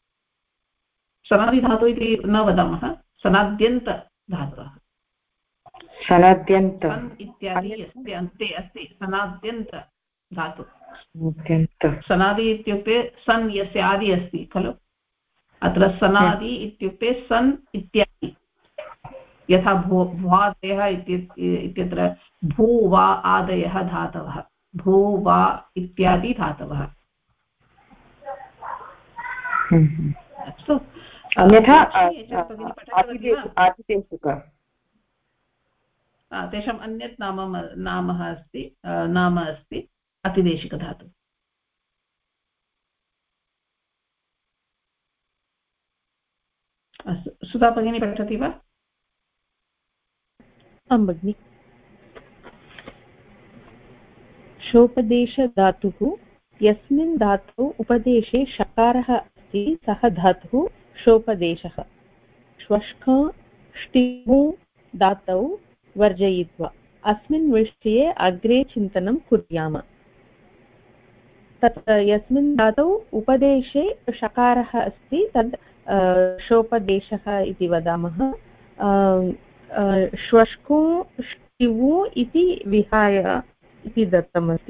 सनादिधातु इति न वदामः, सनाद्यन्तधातवः।
सनाद्यन्त
सन् इत्यादि अस्ति, अन्ते अस्ति सनाद्यन्त धातु। सनादि इत्युक्ते सन् यस्य आदि अस्ति खलु, अत्र सनादि इत्युक्ते सन् इत्यादि, यथा भुवादयः इत्यत्र भू वा आदयः धातवः, भू वा इत्यादि धातवः। अस्तु,
अन्यथा
तेषाम् अन्यत् नाम अस्ति अतिदेशिकधातु। अस्तु, सुधा भगिनी पठति वा?
आं भगिनि। शोपदेशधातुः यस्मिन् धातौ उपदेशे षकारः अस्ति सः धातुः शोपदेशः। श्वष्क ष्टिमु धातौ वर्जयित्वा अस्मिन् विषये अग्रे चिन्तनं कुर्याम। तत् यस्मिन् धातौ उपदेशे षकारः अस्ति तद् शोपदेशः इति वदामः। श्वष्को ष्टिवु इति विहाय इति दत्तमस्ति।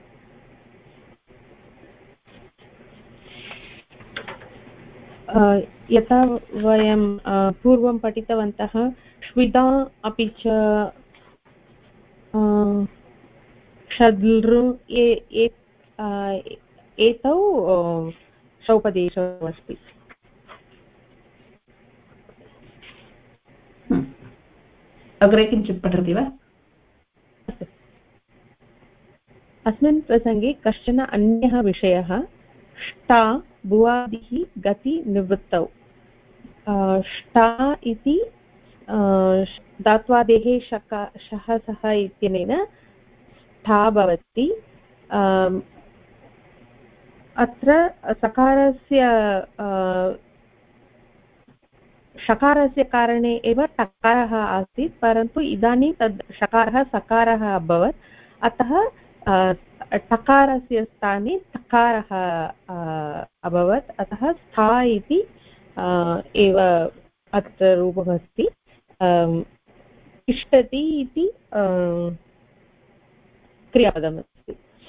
यथा वयं पूर्वं पठितवन्तः श्विदा अपि च षड्लृ एतौ शोपदेशः अस्ति।
अग्रे किञ्चित् पठति वा?
अस्मिन् प्रसङ्गे कश्चन अन्यः विषयः ष्टा भुवादिः गति निवृत्तौ। ष्टा इति धात्वादेः शः सः इत्यनेन ष्ठा भवति। अत्र षकारस्य कारणे एव टकारः आसीत्, परन्तु इदानीं तद् षकारः सकारः अभवत्, अतः टकारस्य स्थाने टकारः अभवत्, अतः स्था इति एव अत्र रूपमस्ति। तिष्ठति इति क्रियापदमस्ति।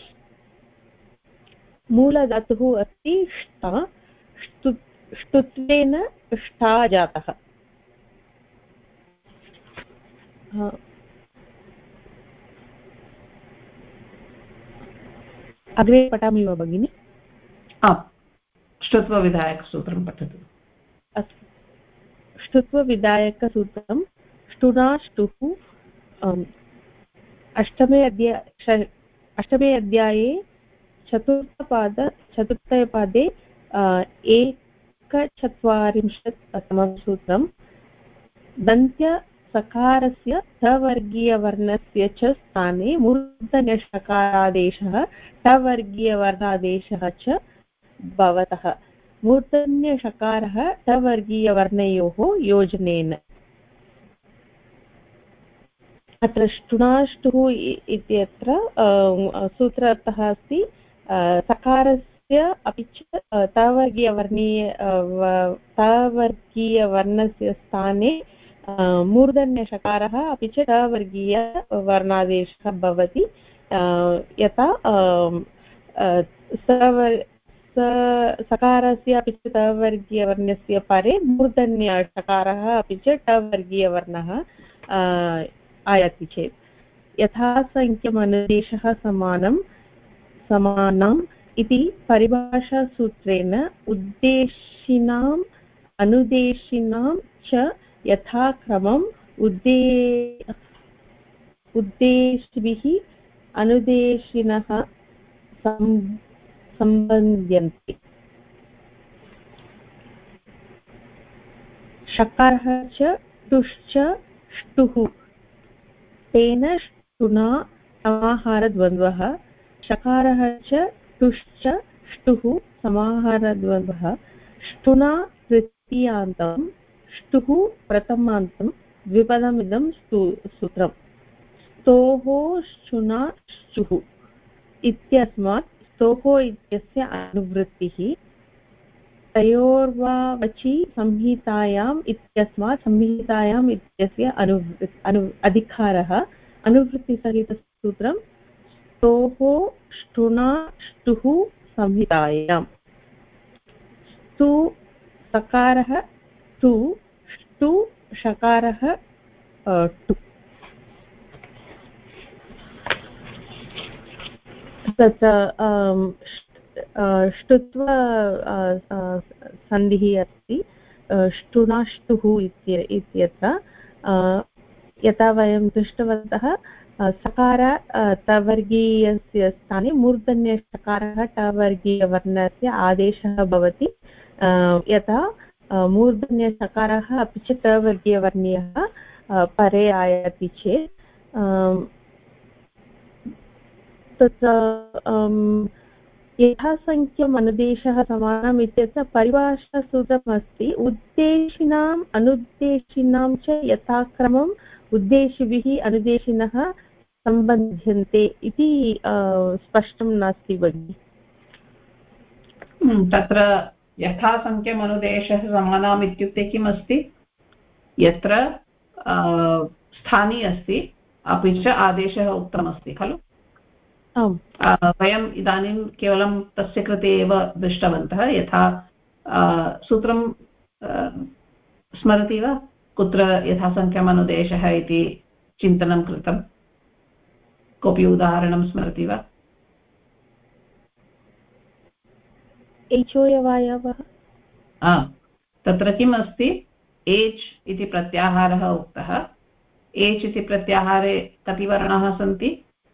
मूलधातुः अस्ति ष्टा, ष्टुत्वेन ष्टा जातः। अग्रे पठामि वा भगिनि?
ष्टुत्वविधायकसूत्रं पठतु।
अस्तु, ष्टुत्वविधायकसूत्रं ष्टुना ष्टुः अष्टमे अध्याये चतुर्थे पादे 41तमं सूत्रं दन्त्यसकारस्य टवर्गीयवर्णस्य च स्थाने मूर्धन्यषकारादेशः टवर्गीयवर्णादेशः च भवतः। मूर्धन्यषकारः टवर्गीयवर्णयोः योजनेन। अत्र ष्टुनाष्टुः इत्यत्र सूत्रार्थः अस्ति सकारस्य अपि च तवर्गीयवर्णस्य स्थाने मूर्धन्यषकारः अपि च टवर्गीयवर्णादेशः भवति। यथा सकारस्य अपि च टवर्गीयवर्णस्य परे मूर्धन्यषकारः अपि च टवर्गीयवर्णः आयाति चेत् यथासङ्ख्यमनुदेशः समानम् इति परिभाषासूत्रेण उद्देशिनाम् अनुदेशिनां च यथाक्रमम् उद्देशिभिः अनुदेशिनः सम्बध्यन्ते। षकारः च टुश्च ष्टुः तेन ष्टुना समाहारद्वन्द्वः। षकारः च टुश्च ष्टुः समाहारद्वन्द्वः। ष्टुना तृतीयान्तं ष्टुः प्रथमान्तं द्विपदमिदं सूत्रम्। स्तोः ष्टुना ष्टुः इत्यस्मात् स्तोः इत्यस्य अनुवृत्तिः तयोर्वा वचि संहितायाम् इत्यस्मात् संहितायाम् इत्यस्य अधिकारः अनुवृत्तिसहितसूत्रं स्तोः ष्टुना ष्टुः संहितायाम् स्तु सकारः तु ष्टु षकारः टु तत् ष्टुत्व सन्धिः अस्ति ष्टुनाष्टुः इत्यत्र यथा वयं दृष्टवन्तः सकार तवर्गीयस्य स्थाने मूर्धन्यषकारः टवर्गीयवर्णस्य आदेशः भवति यथा मूर्धन्यषकारः अपि च टवर्गीयवर्णीयः परे आयाति चेत् तत्र यथासङ्ख्यम् अनुदेशः समानम् इत्यस्य परिभाषासूत्रम् अस्ति उद्देशिनाम् अनुद्देशिनां च यथाक्रमम् उद्देशिभिः अनुदेशिनः सम्बध्यन्ते इति स्पष्टं नास्ति भगिनि।
तत्र यथासङ्ख्यम् अनुदेशः समानम् इत्युक्ते किम् अस्ति यत्र स्थानी अस्ति अपि च आदेशः उक्तमस्ति खलु। वयम् इदानीं केवलं तस्य कृते एव दृष्टवन्तः यथा सूत्रं स्मरति वा कुत्र यथासङ्ख्यम् अनुदेशः इति चिन्तनं कृतं कोऽपि उदाहरणं स्मरति वा।
एचोयवायवः
तत्र किम् अस्ति एच् इति प्रत्याहारः उक्तः एच् इति प्रत्याहारे कति वर्णाः सन्ति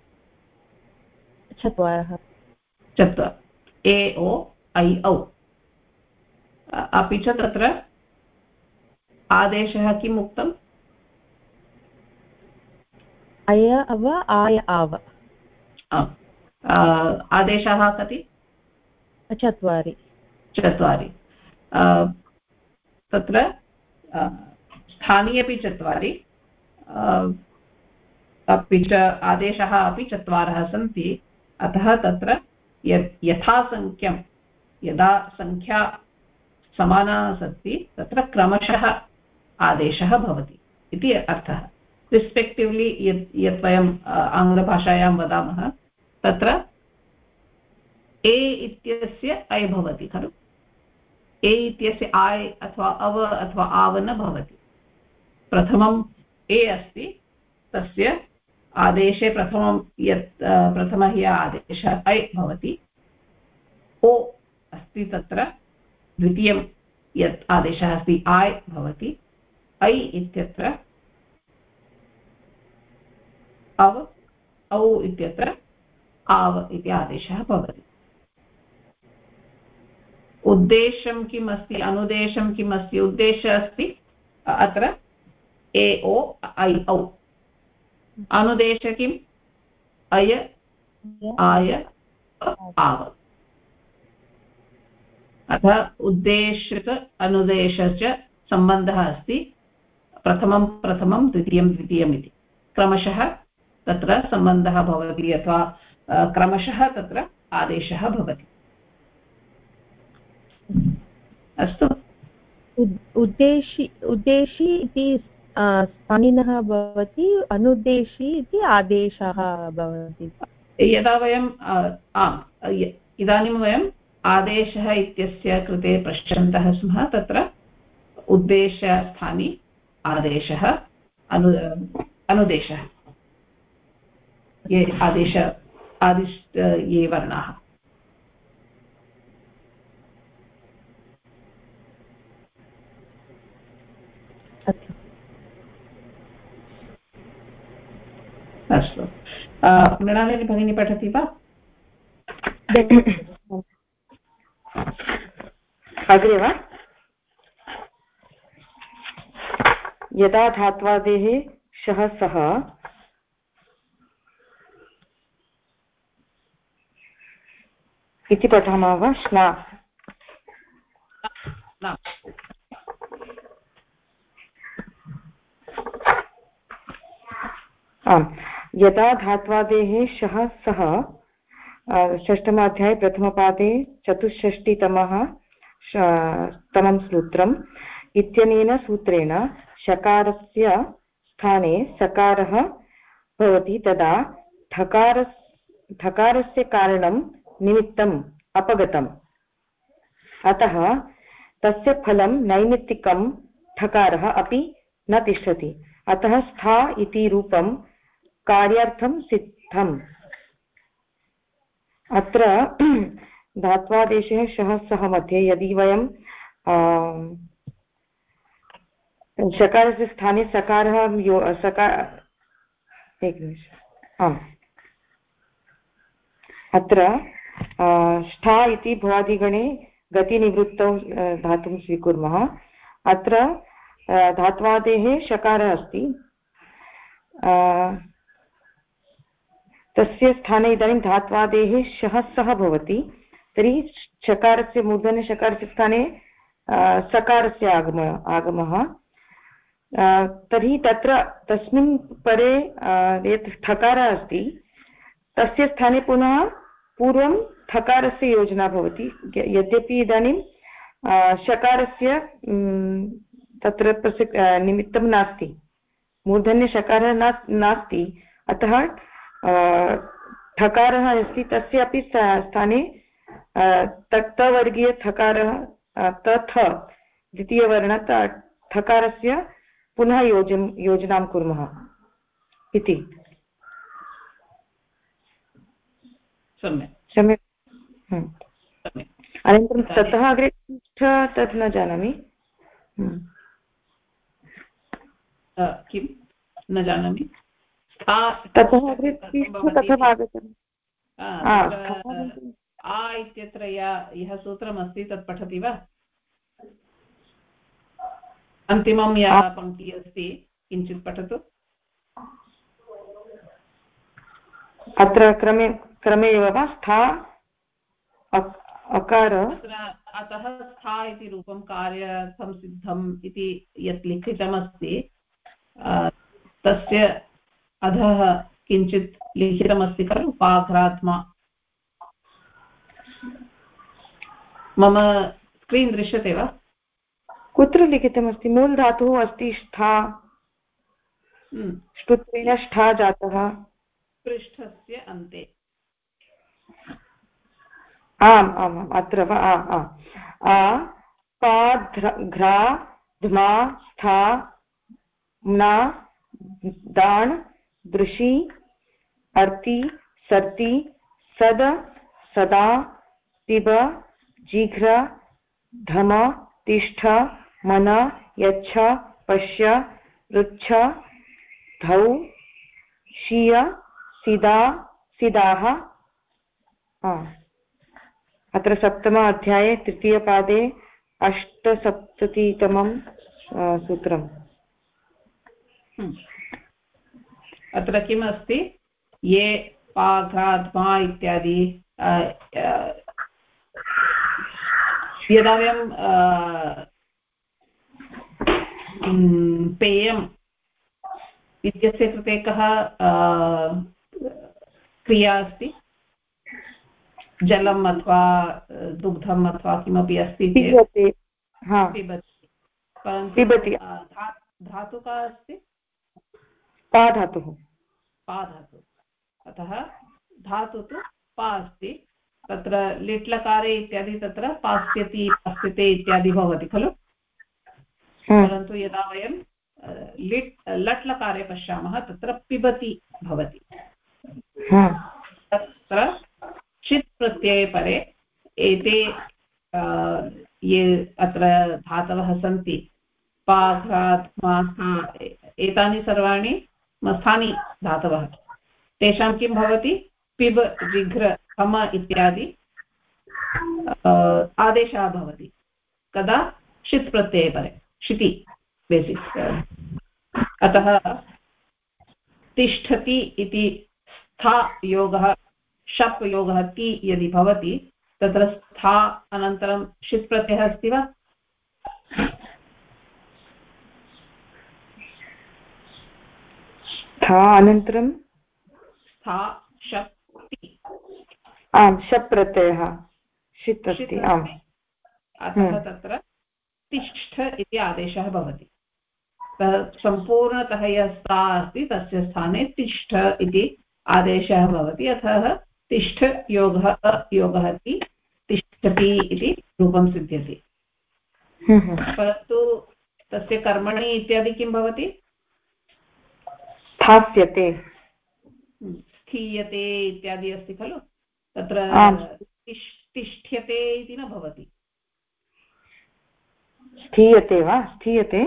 चत्वारः
ए ओ ऐ औ अपि च तत्र आदेशः किम् उक्तम्
अय अव आय आव
आदेशाः कति
चत्वारि
तत्र स्थानी अपि चत्वारि अपि च आदेशाः अपि चत्वारः सन्ति अतः तत्र यथासङ्ख्यं यदा सङ्ख्या समाना सन्ति तत्र क्रमशः आदेशः भवति इति अर्थः। रिस्पेक्टिव्लि यत् वयम् आङ्ग्लभाषायां वदामः तत्र ए इत्यस्य ऐ भवति खलु ए इत्यस्य ऐ अथवा अव अथवा आव न भवति। प्रथमम् ए अस्ति तस्य आदेशे प्रथमः यः आदेशः ऐ भवति ओ अस्ति तत्र द्वितीयं यत् आदेशः अस्ति ऐ भवति ऐ इत्यत्र अव औ इत्यत्र आव इति आदेशः भवति। उद्देशं किम् अस्ति अनुदेशं किम् अस्ति उद्देशः अस्ति अत्र ए ओ ऐ औ अनुदेश किम् अय आय आव अतः उद्देश्य अनुदेशस्य सम्बन्धः अस्ति प्रथमं प्रथमं द्वितीयं द्वितीयम् इति क्रमशः तत्र सम्बन्धः भवति अथवा क्रमशः तत्र आदेशः भवति। अस्तु
उद्देशी इति स्थानिनः भवति अनुद्देशी इति आदेशः भवति।
यदा वयं इदानीं वयम् आदेशः इत्यस्य कृते पश्यन्तः स्मः तत्र उद्देशस्थानी आदेशः अनुदेशः ये ये वर्णाः अस्तु मृणालिनी भगिनी पठति वा
अग्रे वा यदा धात्वादेः शः सः इति पठामः वा श्ना आम् यदा धात्वादेः शः सः षष्ठमाध्याये प्रथमपादे चतुष्षष्टितमः तमं सूत्रम् इत्यनेन सूत्रेण शकारस्य स्थाने सकारः भवति तदा ठकारस्य कारणं निमित्तम् अपगतम् अतः तस्य फलं नैमित्तिकं ठकारः अपि न तिष्ठति अतः स्था इति रूपं कार्यार्थं सिद्धम् अत्र धात्वादेशः शः सः मध्ये यदि वयं शकारस्य स्थाने सकारः आम् अत्रष्ठा इति भ्वादिगणे गतिनिवृत्तौ धातुं स्वीकुर्मः अत्र धात्वादेः शकारः अस्ति तस्य स्थाने इदानीं धात्वादेः शः सः भवति तर्हि शकारस्य मूर्धन्यशकारस्य स्थाने सकारस्य आगमः तर्हि तत्र तस्मिन् परे यत् ठकारः अस्ति तस्य स्थाने पुनः पूर्वं ठकारस्य योजना भवति यद्यपि इदानीं शकारस्य तत्र निमित्तं नास्ति मूर्धन्यशकारः नास्ति अतः ठकारः अस्ति तस्य अपि स्थाने तवर्गीयठकारः तथ द्वितीयवर्ण ठकारस्य पुनः योजनां कुर्मः इति सम्यक् अनन्तरं ततः अग्रे तत् न जानामि
किं न जानामि
ततः अग्रे कथम् आगतम्
आ इत्यत्र यः सूत्रमस्ति तत् पठति वा अन्तिमं या पङ्क्तिः अस्ति किञ्चित् पठतु
अत्र क्रमे एव वा स्था अकार
अतः स्था इति रूपं कार्यार्थं सिद्धम् इति यत् लिखितमस्ति तस्य अधः किञ्चित् लिखितमस्ति खलु पाघ्रात्मा मम स्क्रीन् दृश्यते वा
कुत्र लिखितमस्ति मूलधातुः अस्ति स्था ष्टुत्वेन स्था जातः
पृष्ठस्य अन्ते
आम् आम् अत्र वा पा घ्रा ध्मा स्था म्ना दाण् दृशि अर्ति सर्ति सद सदा पिब जिघ्र धम तिष्ठ मन यच्छ पश्य पृच्छ धौ शीय सिदा सिदाः अत्र सप्तम अध्याये तृतीयपादे 870तमं सूत्रम्
अत्र किम् अस्ति ये पाघ्राध्मा इत्यादि यदा वयं पेयम् इत्यस्य कृते कः क्रिया अस्ति जलम् अथवा दुग्धम् अथवा किमपि अस्ति चेत् पिबति धातु का अस्ति
पा धातुः
अतः धातु तु पा अस्ति तत्र लिट्लकारे इत्यादि तत्र पास्यति पास्यते इत्यादि भवति खलु परन्तु यदा वयं लट्लकारे पश्यामः तत्र पिबति भवति तत्र चित् प्रत्यये परे एते ये अत्र धातवः सन्ति पा घ्रा ध्मा स्था एतानि सर्वाणि स्थानि धातवः तेषां किं भवति पिब जिघ्र हम इत्यादि आदेशः भवति कदा षित् प्रत्यये परे क्षिति बेसिक् अतः तिष्ठति इति स्था योगः शप् योगः ति यदि भवति तत्र स्था अनन्तरं षित् प्रत्ययः अस्ति वा
स्था अनन्तरं
स्था शप्
आम् शप् प्रत्ययः षित् अस्ति आम्
अतः तत्र तिष्ठ इति आदेशः भवति। सम्पूर्णतः यः सा अस्ति तस्य स्थाने तिष्ठ इति आदेशः भवति। अतः तिष्ठ योगः तिष्ठति इति रूपं सिद्ध्यति। परन्तु तस्य कर्मणि इत्यादि किं भवति?
स्थास्यते,
स्थीयते इत्यादि अस्ति खलु, तत्र तिष्ठ्यते इति न भवति।
स्थीयते वा? स्थीयते,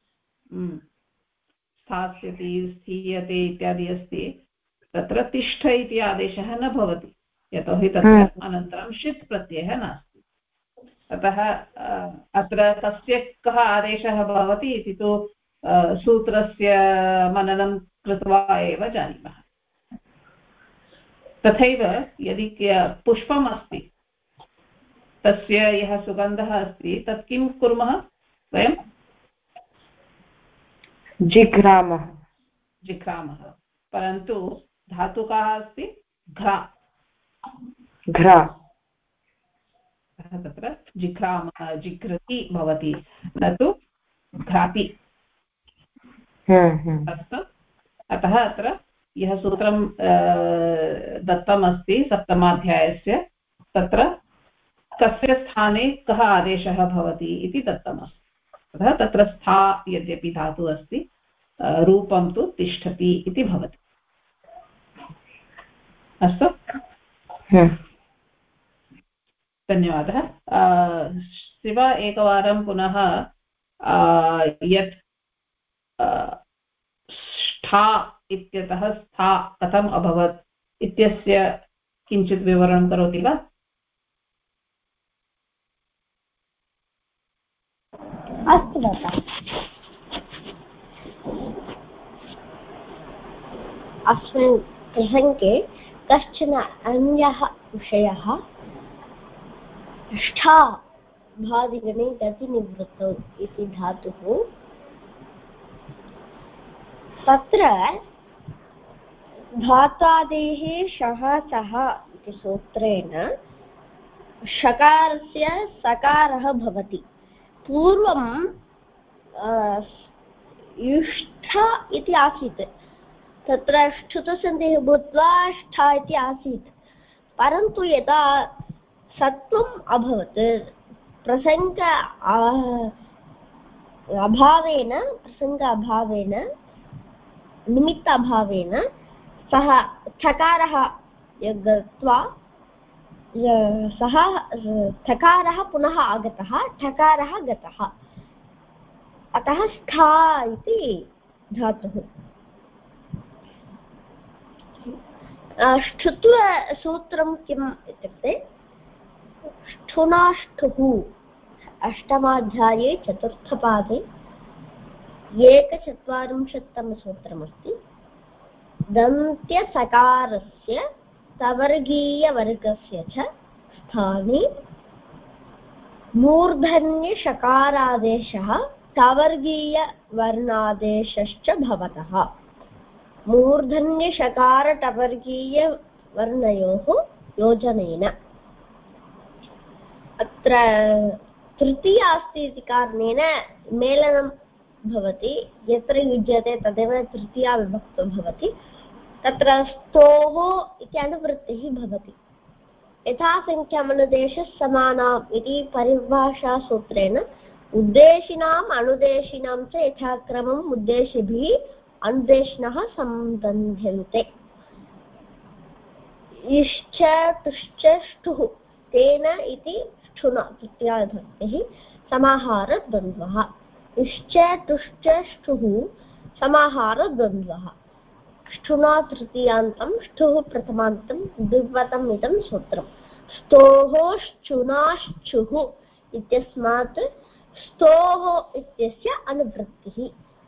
स्थास्यति, स्थीयते इत्यादि अस्ति, तत्र तिष्ठ इति आदेशः न भवति, यतोहि तत्र अनन्तरं षित् प्रत्ययः नास्ति। अतः अत्र तस्य कः आदेशः भवति इति तु सूत्रस्य मननं कृत्वा एव जानीमः। तथैव यदि पुष्पम् अस्ति, तस्य यः सुगन्धः अस्ति तत् किं कुर्मः वयं?
जिघ्रामः।
परन्तु धातु कः अस्ति? घ्रा। तत्र जिघ्रामः, जिघ्रति भवति, न तु घ्राति। अस्तु, अतः अत्र यः सूत्रं दत्तमस्ति सप्तमाध्यायस्य, तत्र कस्य स्थाने कः आदेशः भवति इति दत्तमस्ति। अतः तत्र स्था यद्यपि धातुः अस्ति, रूपं तु तिष्ठति इति भवति। अस्तु, धन्यवादः। शिव एकवारं पुनः यत्ष्ठा इत्यतः स्था कथम् अभवत् इत्यस्य किञ्चित् विवरणं करोति वा?
अस्तु भगिनि। अस्मिन् प्रसङ्गे कश्चन अन्यः विषयः ष्ठा भादिगणे गतिनिवृत्तौ इति धातुः। तत्र धात्वादेः शः सः इति सूत्रेण षकारस्य सकारः भवति। पूर्वं युष्ठ इति आसीत्, तत्र ष्ठुतसन्धिः भूत्वा ष्ठा इति आसीत्। परन्तु यदा सत्वम् अभवत्, प्रसङ्ग अभावेन निमित्त अभावेन सः ठकारः गत्वा सः ठकारः पुनः आगतः, ठकारः गतः, अतः स्था इति धातुः। ष्ठुत्वसूत्रं किम् इत्युक्ते ष्ठुनाष्ठुः अष्टमाध्याये चतुर्थपादे 140तम सूत्रमस्ति। दन्त्यसकारस्य सवर्गीयवर्गस्य च स्थाने मूर्धन्यषकारादेशः टवर्गीयवर्णादेशश्च भवतः। मूर्धन्यषकारटवर्गीयवर्णयोः योजनेन। अत्र तृतीया अस्ति इति कारणेन मेलनं भवति, यत्र युज्यते तदेव तृतीया विभक्तो भवति। तत्र स्तोः इति अनुवृत्तिः भवति। यथासङ्ख्यमनुदेशः समानाम् इति परिभाषासूत्रेण उद्देशिनाम् अनुदेशिनां च यथाक्रमम् उद्देशिभिः अनुदेशिनः सम्बध्यन्ते। इश्च तुश्च ष्ठुः तेन इति ष्ठुना तृतीया विभक्तिः समाहारद्वन्द्वः। इश्च तुश्च ष्ठुः समाहारद्वन्द्वः। ष्ठुना तृतीयान्तं ष्ठुः प्रथमान्तं द्विपदम् इदं सूत्रम्। स्तोः ष्ठुनाश्चुः इत्यस्मात् स्तोः इत्यस्य अनुवृत्तिः।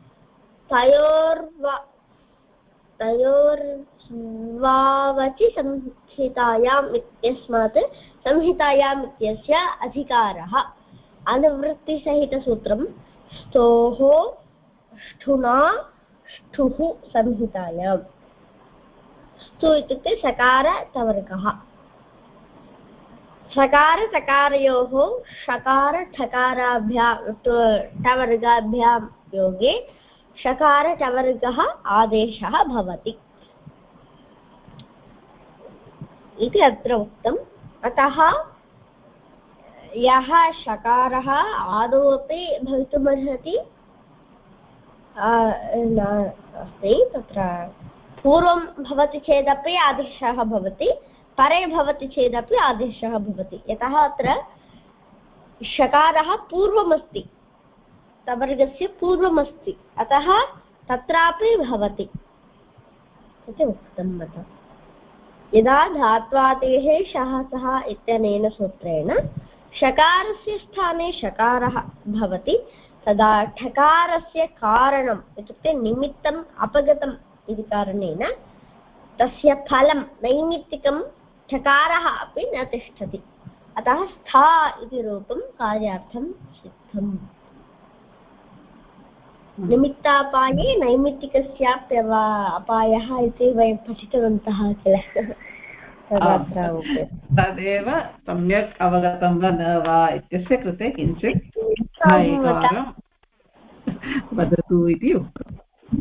तयोर्वावचि संहितायाम् इत्यस्मात् संहितायाम् इत्यस्य अधिकारः। अनुवृत्तिसहितसूत्रं स्तोः ष्ठुना ष्ठुः संहितायाम्। स्तु इत्युक्ते सकार तवर्गः, षकारसकारयोः षकारठकाराभ्यां टवर्गाभ्यां योगे षकारटवर्गः आदेशः भवति इति अत्र उक्तम्। अतः यः षकारः आदौ अपि भवितुमर्हति नास्ति, तत्र पूर्वं भवति चेदपि आदेशः भवति, परे भवति चेदपि आदेशः भवति। यतः अत्र षकारः पूर्वमस्ति, तवर्गस्य पूर्वमस्ति, अतः तत्रापि भवति इति उक्तम्। अतः यदा धात्वादेः शः सः इत्यनेन सूत्रेण षकारस्य स्थाने षकारः भवति तदा ठकारस्य कारणम् इत्युक्ते निमित्तम् अपगतम् इति कारणेन तस्य फलं नैमित्तिकं ठकारः अपि न तिष्ठति। अतः स्था इति रूपं कार्यार्थं सिद्धम्। निमित्तापाये नैमित्तिकस्याप्यपायः इति वयं पठितवन्तः किल।
तदेव सम्यक् अवगतं वा न वा इत्यस्य कृते किञ्चित् एकवारं वदतु इति उक्तम्।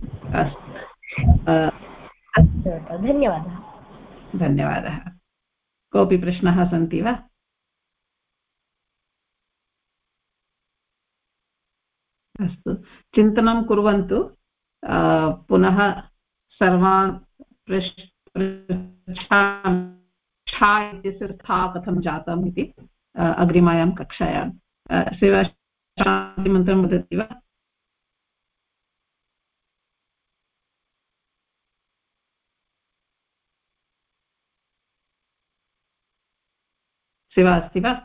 अस्तु, धन्यवादः।
धन्यवादः। कोऽपि प्रश्नाः सन्ति वा? अस्तु, चिन्तनं कुर्वन्तु। पुनः सर्वान् छा इत्यस्य स्था कथं जातम् इति अग्रिमायां कक्षायां। सेवाशान्तिमन्त्रं वदति वा? सेवा अस्ति वा?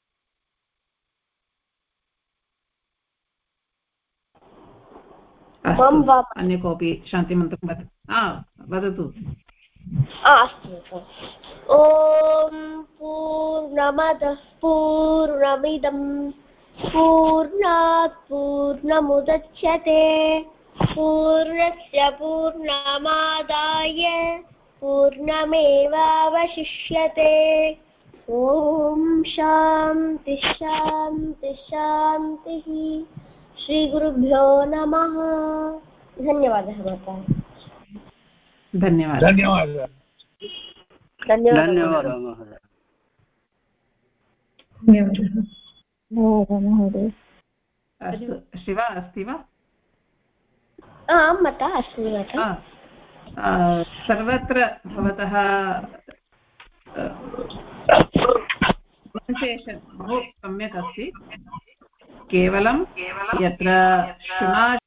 अन्य कोऽपि शान्तिमन्त्रं वदतु?
अस्तु। ॐ पूर्णमदः पूर्णमिदं पूर्णात् पूर्णमुदच्यते पूर्णस्य पूर्णमादाय पूर्णमेवावशिष्यते। ॐ शान्ति शान्ति शान्तिः। श्रीगुरुभ्यो नमः। धन्यवादः माता।
धन्यवादः।
धन्यवादः
महोदय।
अस्तु, शिवा अस्ति वा?
आं माता अस्मि माता।
सर्वत्र भवतः बहु सम्यक् अस्ति। केवलं यत्र शुना